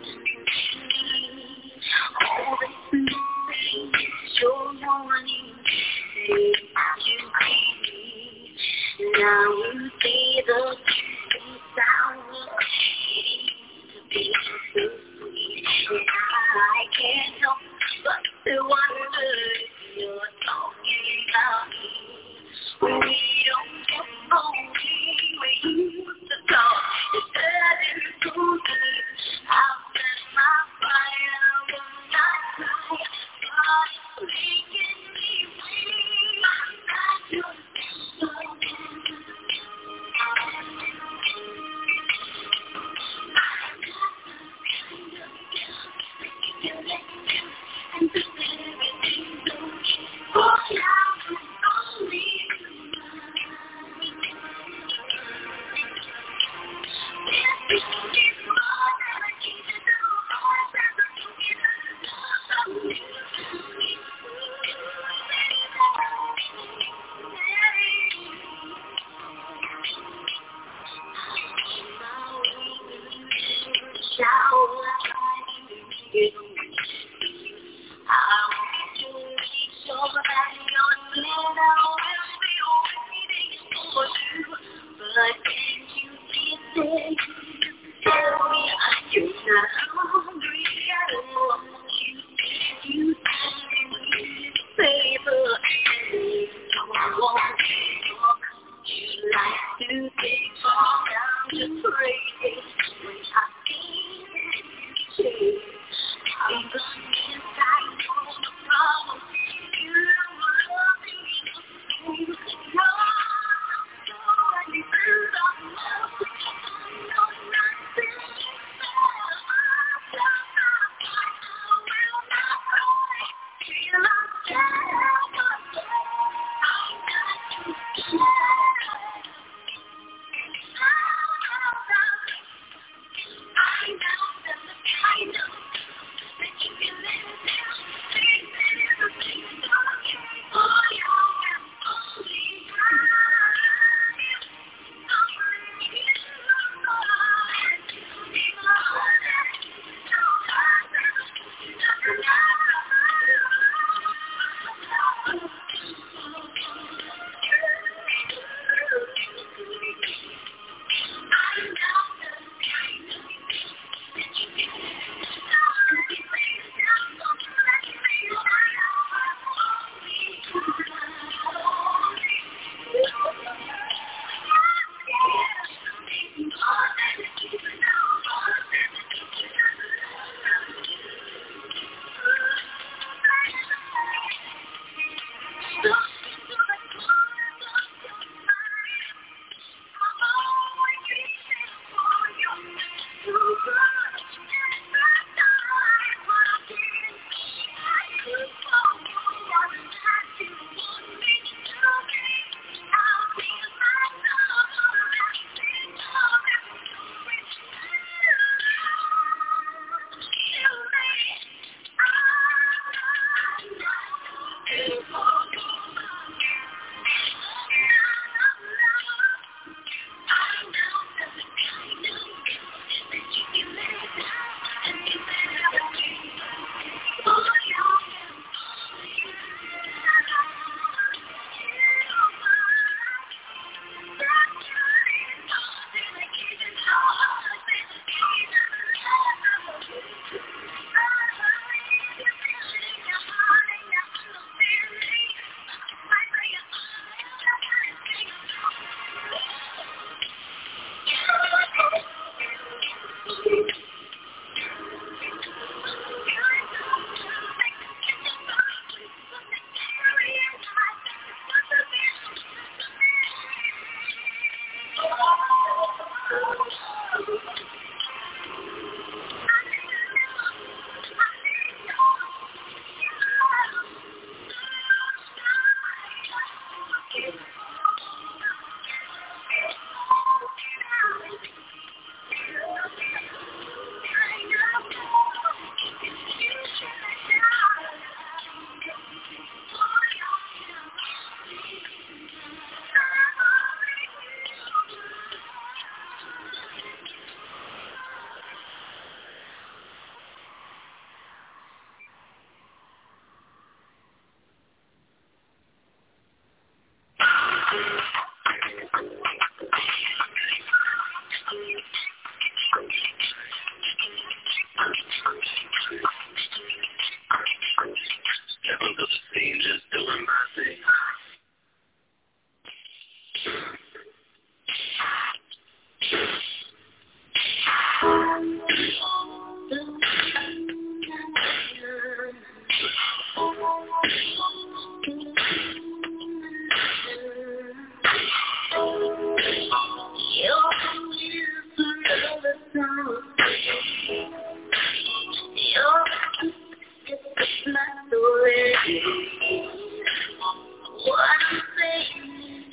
all this things you're wanting. You crazy. Now you see the sour. To be so sweet. I can't help but to wonder if you're talking about me. We don't get lonely, we used to talk. It's better to good. I'll set my fire when I cry. But it's making me weak. I just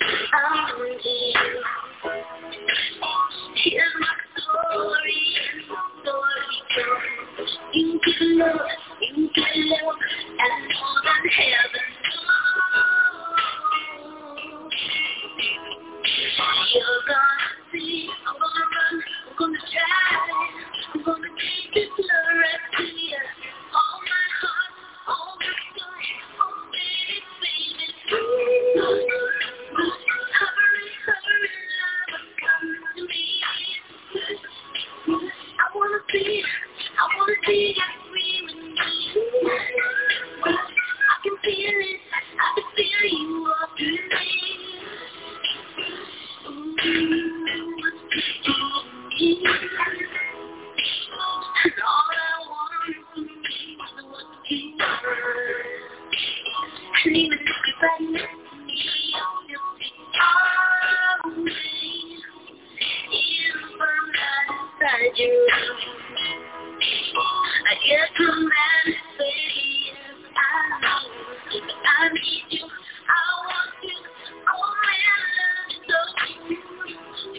Here's my story, and my story goes. You can love, and more than heaven knows. You're gonna see, I'm gonna run, I'm gonna try, I'm gonna take this love right to you. All my heart, all my soul, oh baby, baby, hurry, hurry, love, come to me. I wanna be free with me. I can feel it, I can feel you up in me. And all I want is what you and even if you're right next to me, I'll still be always. Even if I'm not inside you, I get some mad and say yes, I know. But I need you, I want you, oh man, I love you so.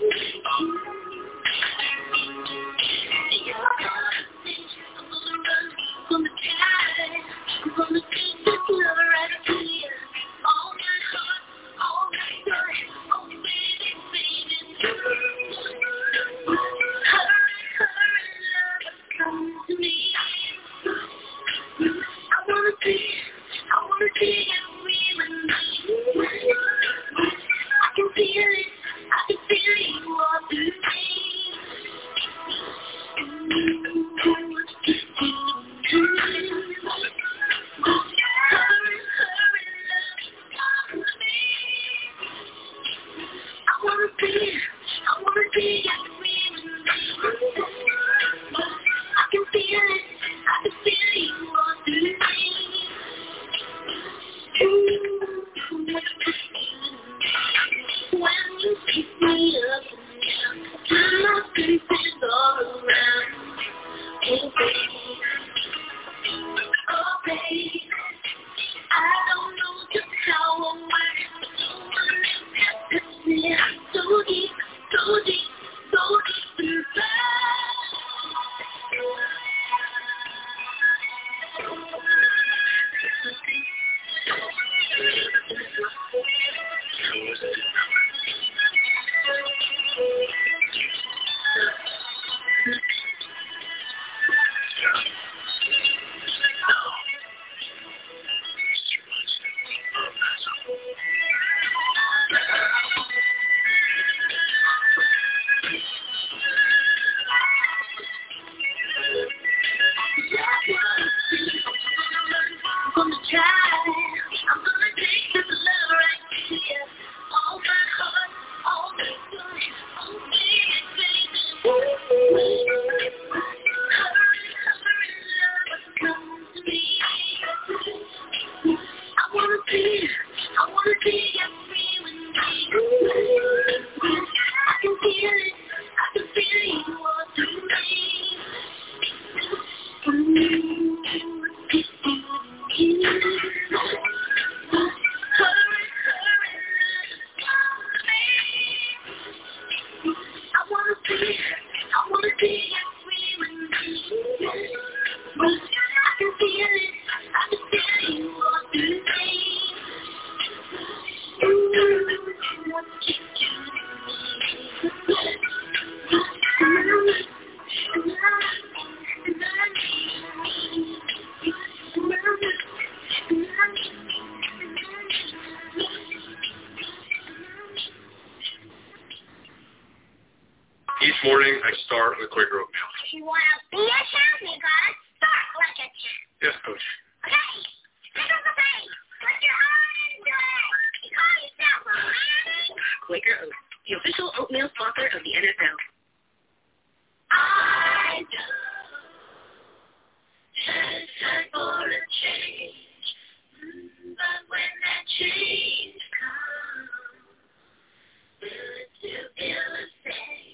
You're gonna see, I'm gonna run, I'm gonna try, I'm gonna take this love right to you. All my heart, all my soul, oh baby, baby, hurry, hurry, love, come to me. I wanna be free with me. I can feel it, I can feel you up in me. Hurry, hurry, love, come to me. I wanna be free with me. I can feel it, I can feel you up in me. When you pick me up and down, my pieces all around. Oh baby, I don't know just how or why, but no one else has touched me so deep, so deep, so deep inside. I'm gonna try, I'm gonna take this love right here. All my heart, all my soul, oh baby, baby. Hurry, hurry, love, come to me. I wanna be free with me. I can feel it, I can feel you all through me. Each morning, I start with Quaker oatmeal. If you want to be a champ, you gotta start like a champ. Yes, Coach. Okay? Pick up the pace. Put your heart into it. You call yourself a man. Quaker Oats, the official oatmeal sponsor of the NFL. I know it's time for a change, but when that change comes, will it still feel the same?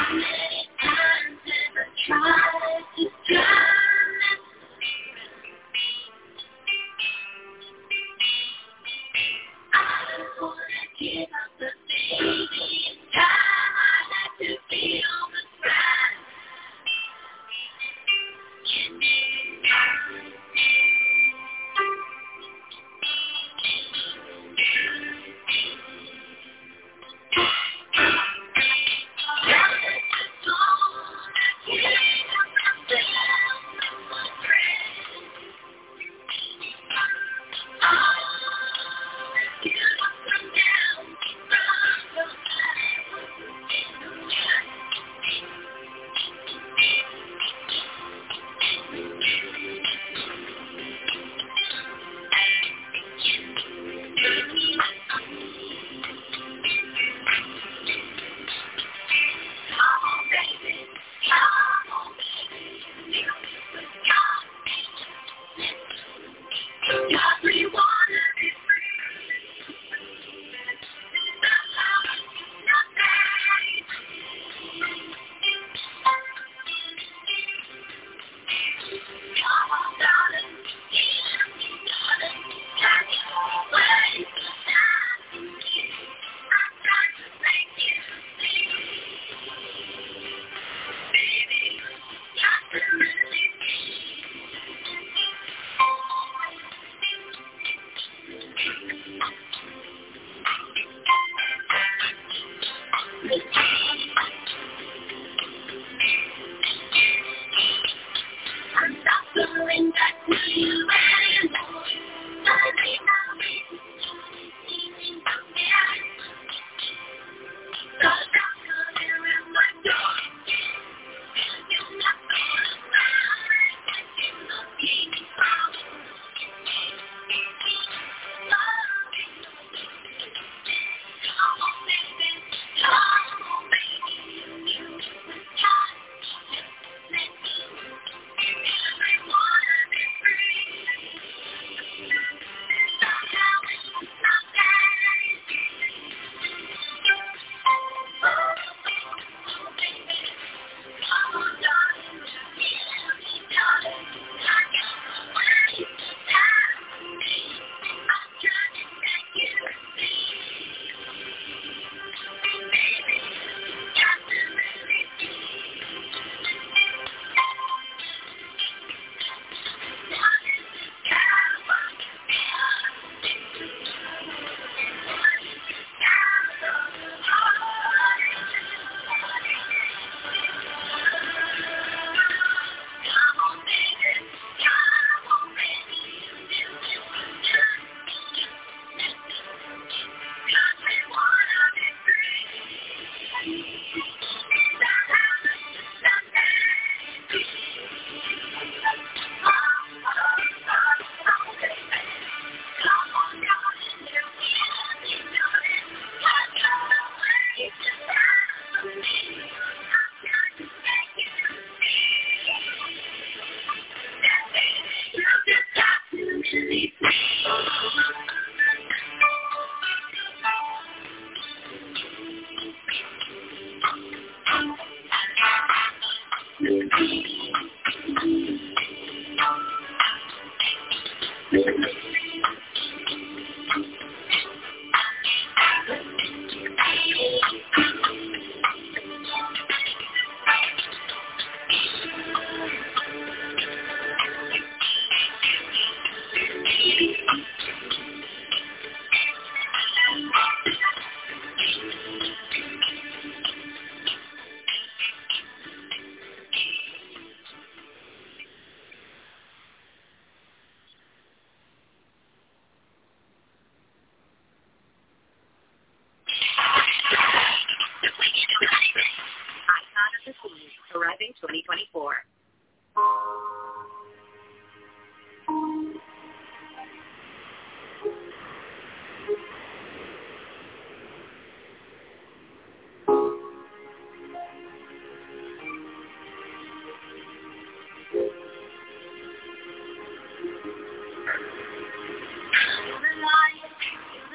Arriving 2024.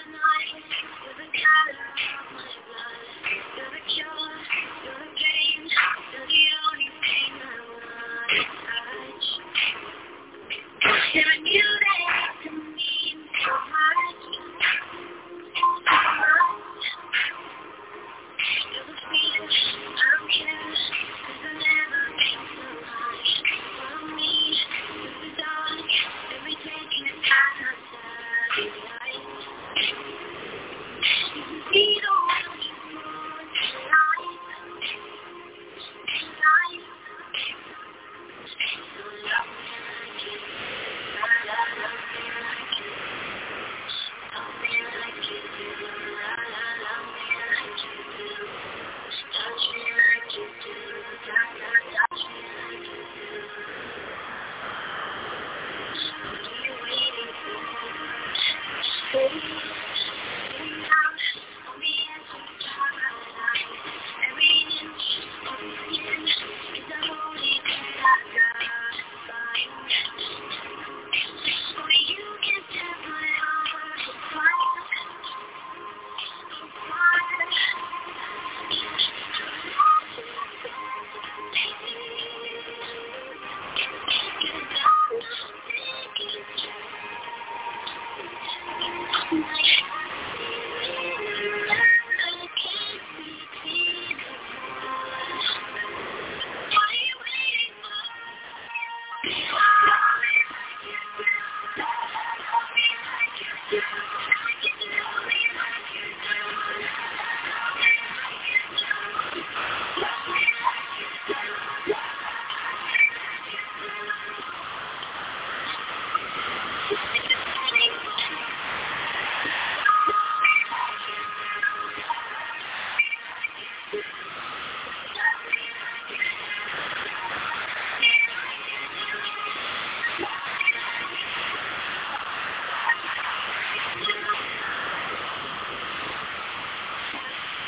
You're the cure, you're the game,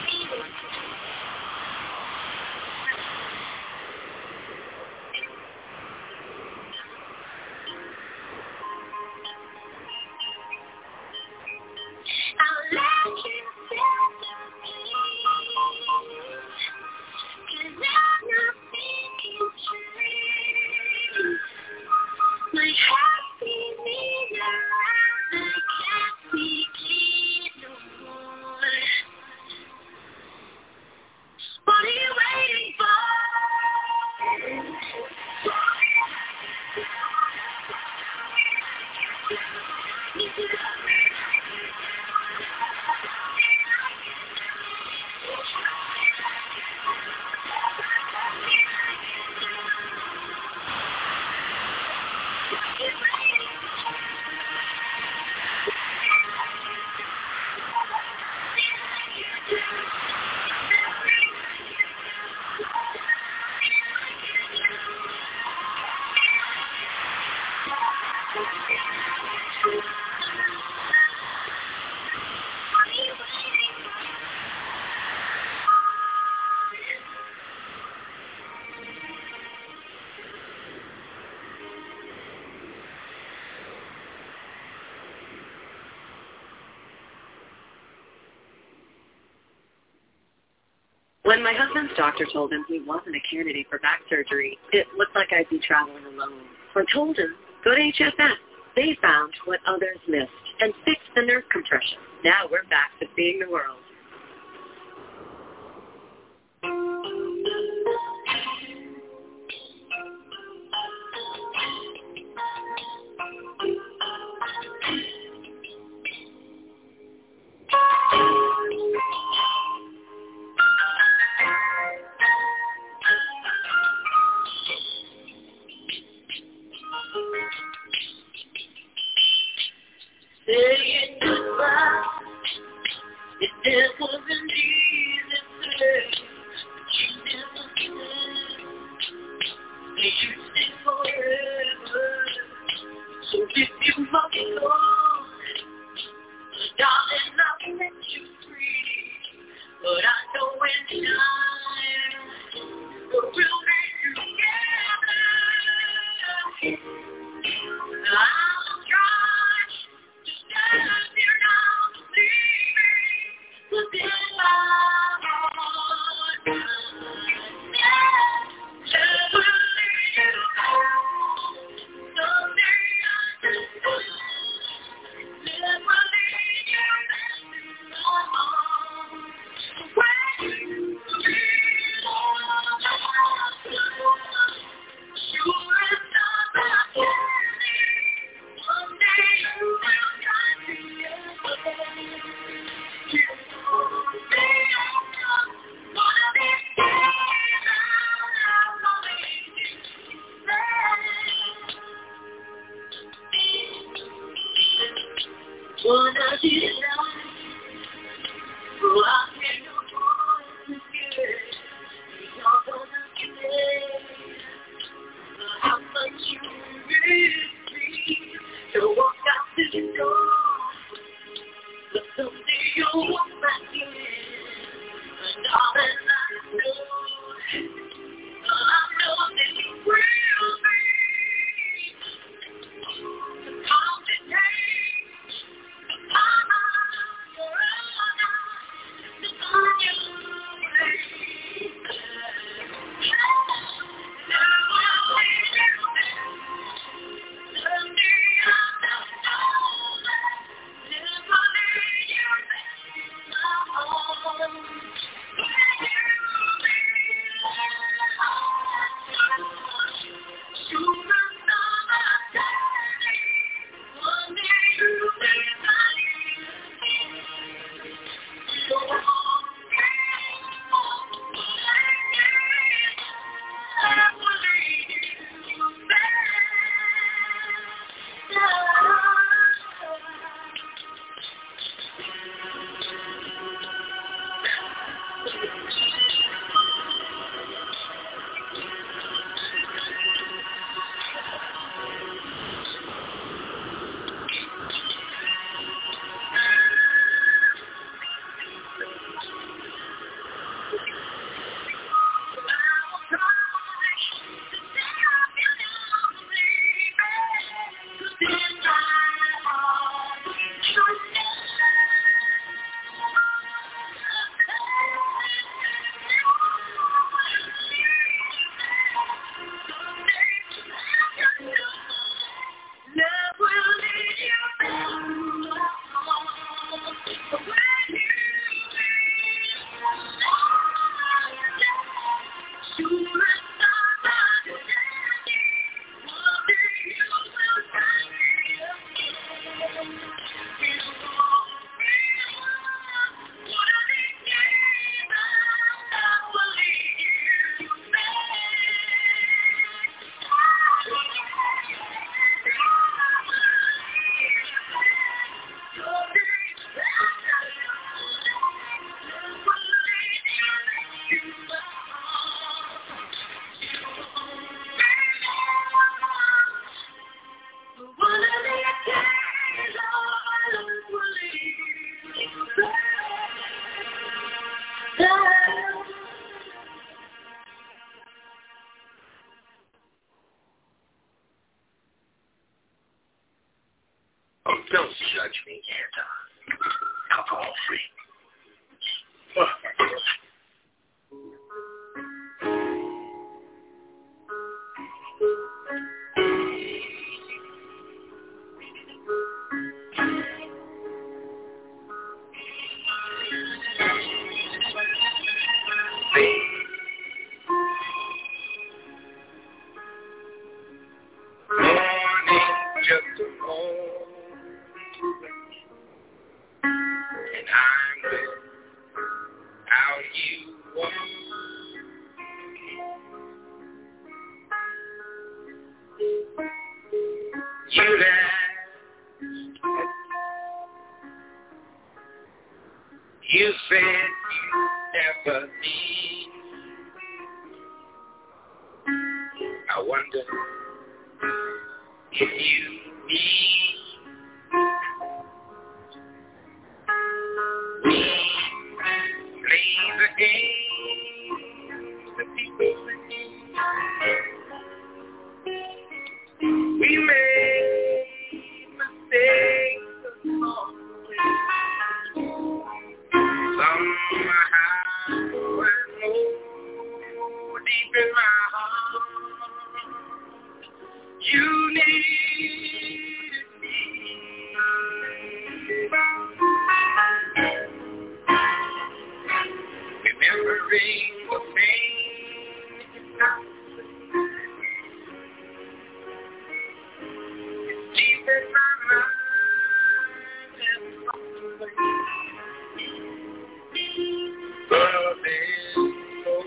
When my husband's doctor told him he wasn't a candidate for back surgery, it looked like I'd be traveling alone. So I told him, go to HFS. They found what others missed and fixed the nerve compression. Now we're back to seeing the world. Saying goodbye, it never been easy to live, but you never said that you'd stay forever. So if you must go, darling, I'll set you free. But I know in time, we'll make together. I'll try. Oh, don't judge me, Anton. Alcohol free. Just a moment, and I'm without you. You you said you never leave. I wonder if you need we play the game that people we made mistakes along the way. Somehow I know deep in my heart you needed me. Remembering the pain it's deep in my mind and but there's no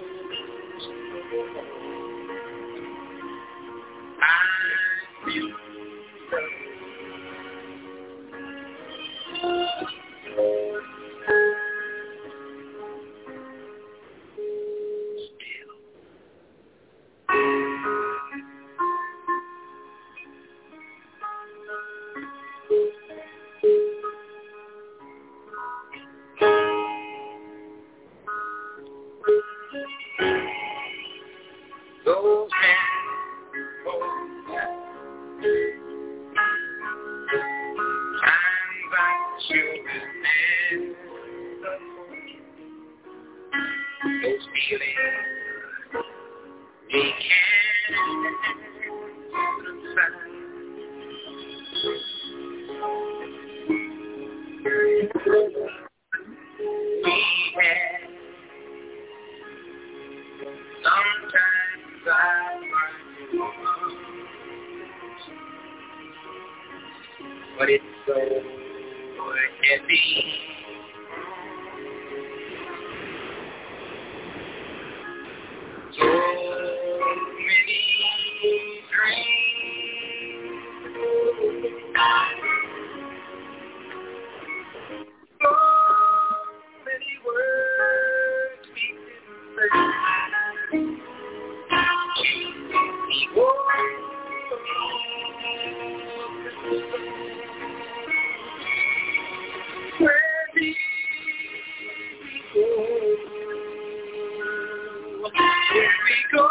I feel those hands times I should remember those feelings we can't subside. We had sometimes I wonder, but it's so heavy. So many dreams, so many words we didn't say. Where did we go? Where we go?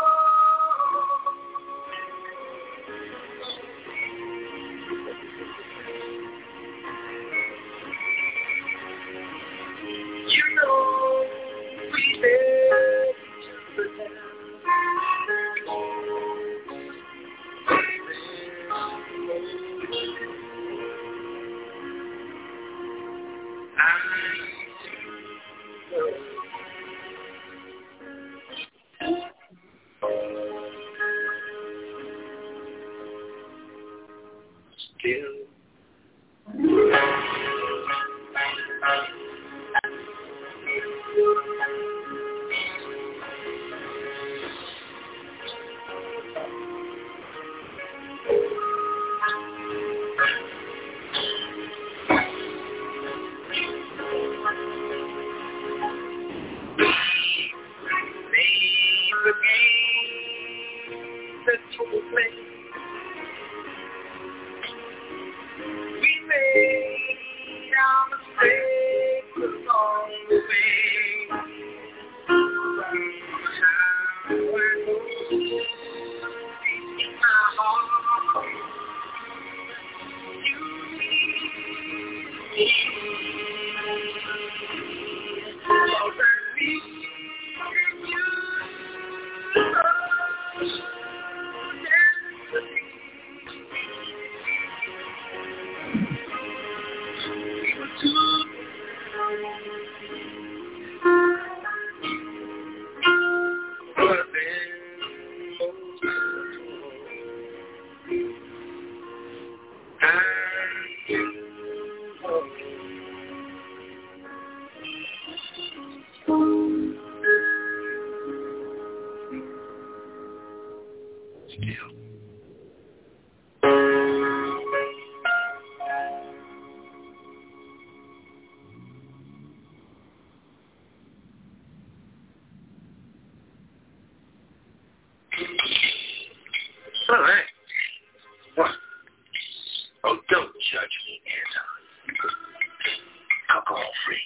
You know we live to the deal. All right. What? Oh, don't judge me, Anton. Alcohol free.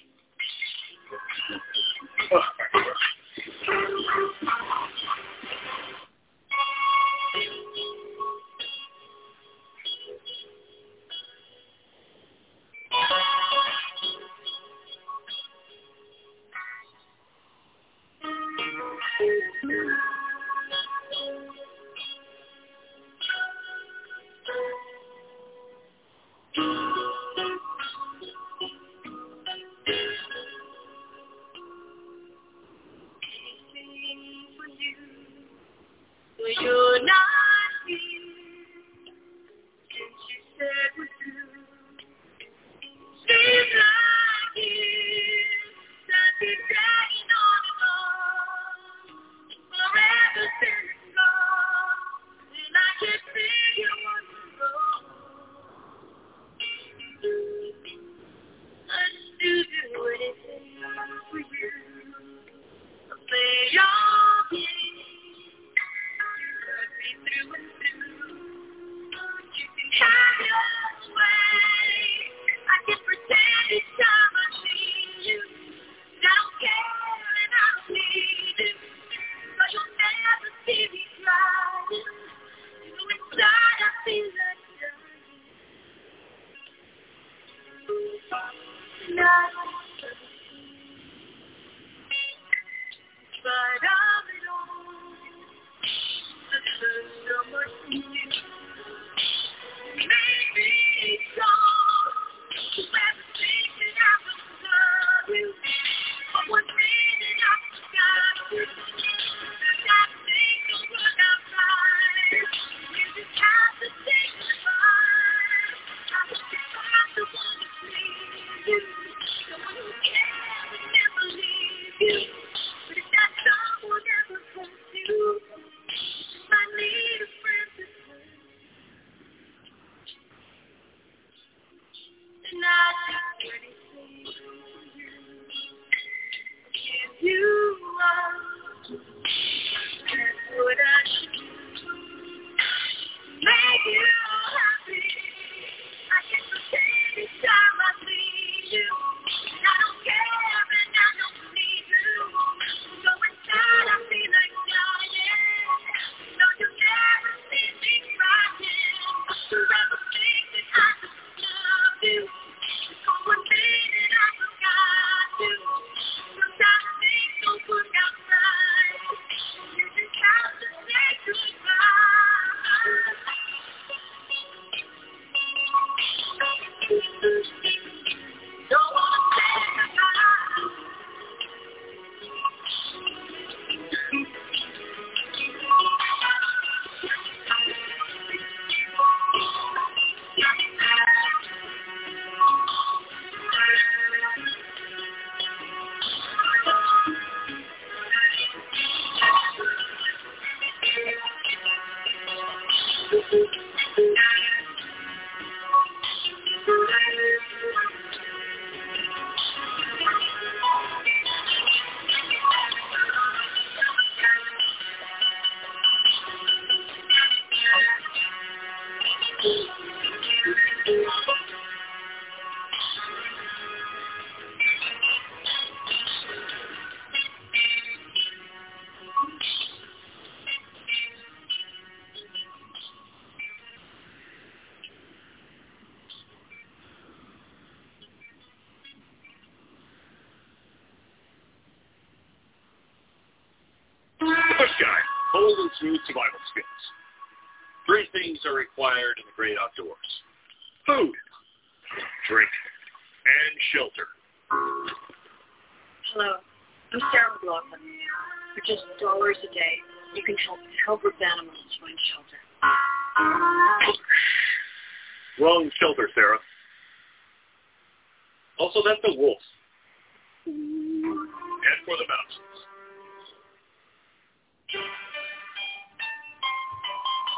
You're not here since you said we're through. Seems like years that we're dragging on and on. Forever since gone, and I can't figure what's wrong. I'd still do anything for you. I'll play your game. Through and through, you can have your way. I can pretend each time I see you. I don't care and I don't need it, but you'll never see me crying. So inside I feel like dying. Nothing but of it all. There's so much in you. Maybe it's all to everything that I was love you. But one thing that I forgot is that things don't work out right. You just have to say goodbye. I was not the one to please you. The one who cares and never leave you. But if that someone ever hurts you, I need a friend to turn. And I'd do anything for you. Give you up. That's what I should do. Make you happy. I can pretend each time I see you. I don't care and I don't need you. So inside I feel like dying. No, you never see me crying. You ever think that I could love you? Oh, one thing that I forgot to. Sometimes things don't work out right. You just have to say goodbye. Don't wanna say goodbye. Push Guy, bold and smooth survival skills. 3 things are required in the great outdoors: food, drink, and shelter. Hello, I'm Sarah McLaughlin. For just $1 a day, you can help helpless animals find shelter. Wrong shelter, Sarah. Also, that's a wolf. Head for the mountains.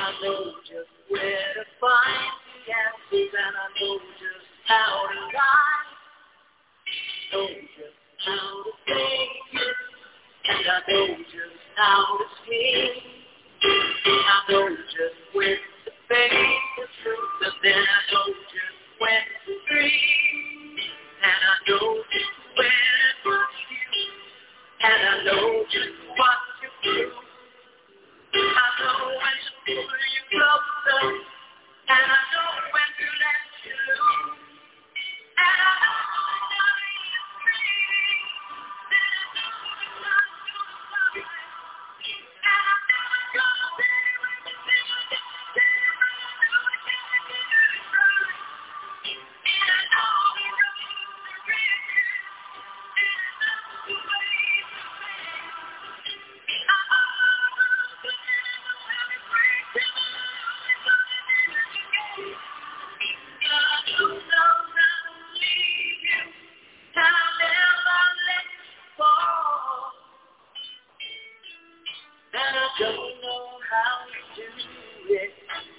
I know just where to find the answers, and I know just how to lie. Know just how to fake it, and I know just how to speak. I know just when to face the truth, but then I know just when to breathe. And I know just when to trust you, and I know just what to do. I know when to pull you closer, and I know when to let you loose. And I know when you're free, and I know when not to fight. And I know when you're there when you think you're there, when I know I can't get it right. And I know the road to riches, and I know the way to fail. I know the don't know how to do it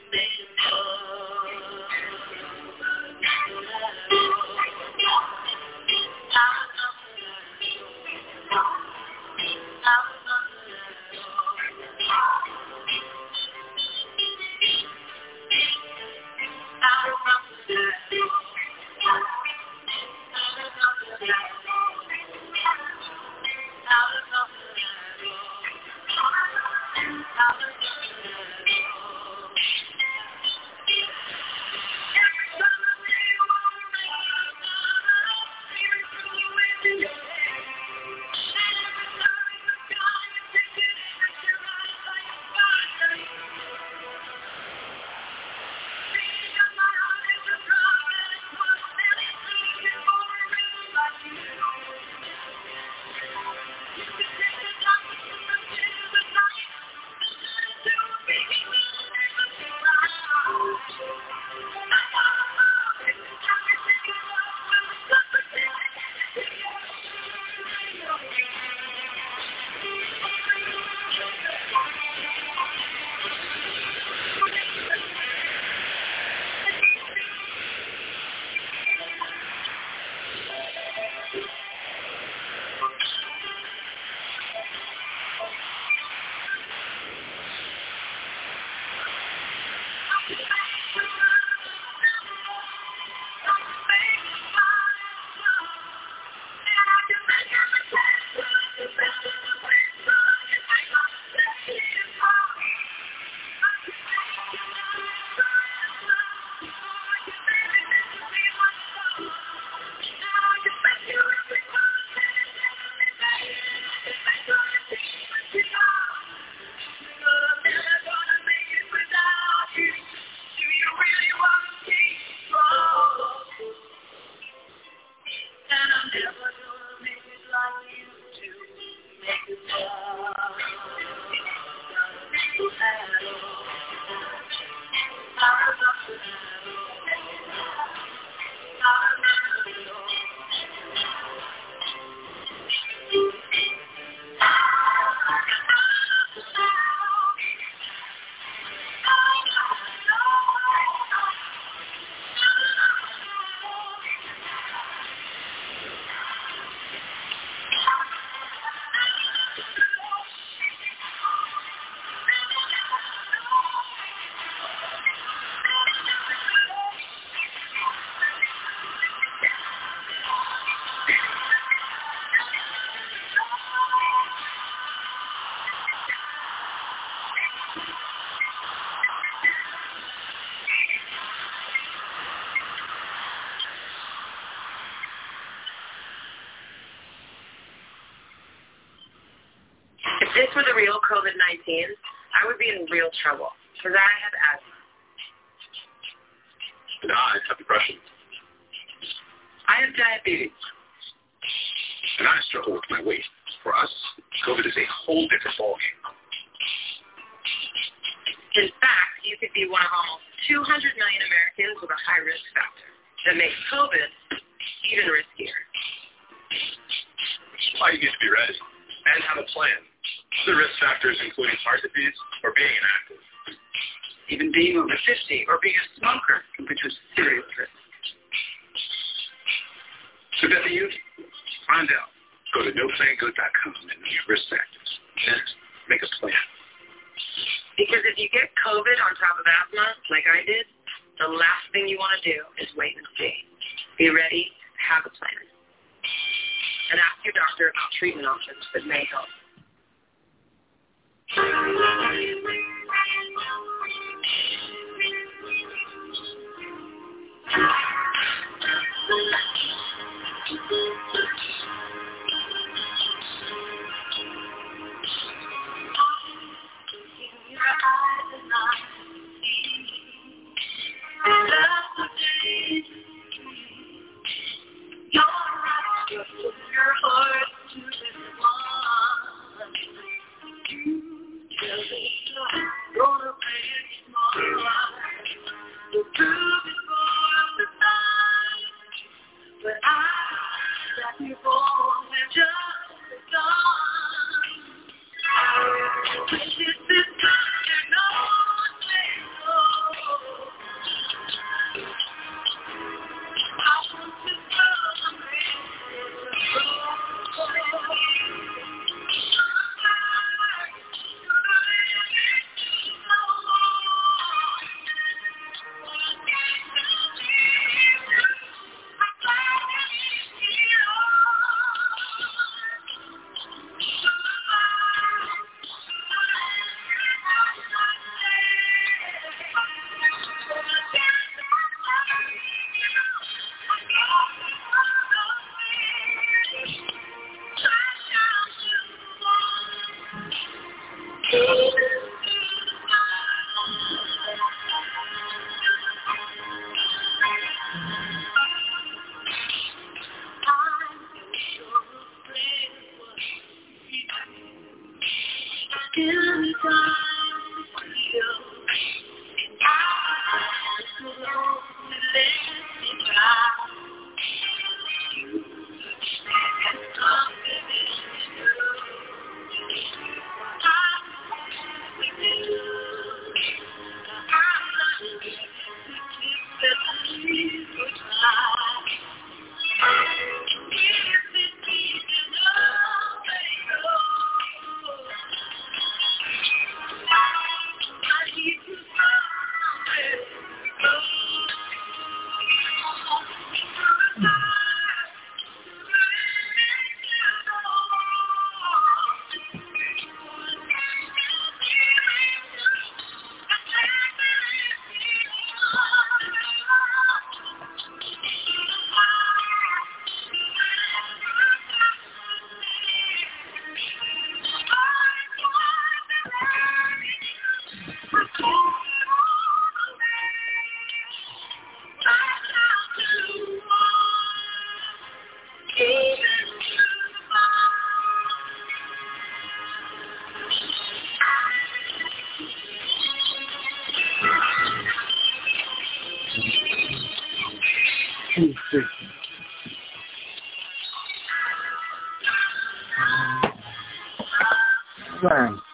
If this were the real COVID-19, I would be in real trouble because I have asthma. And I have depression. I have diabetes. And I struggle with my weight. For us, COVID is a whole different ballgame. In fact, you could be one of almost 200 million Americans with a high risk factor that makes COVID even riskier. Which is why you need to be ready and have a plan. Other risk factors including heart disease or being inactive. Even being over 50 or being a smoker can put you at serious risk. So better you find out. Go to NoFanGood.com and view risk factors. Then make a plan. Because if you get COVID on top of asthma, like I did, the last thing you want to do is wait and see. Be ready, have a plan. And ask your doctor about treatment options that may help. Thanks.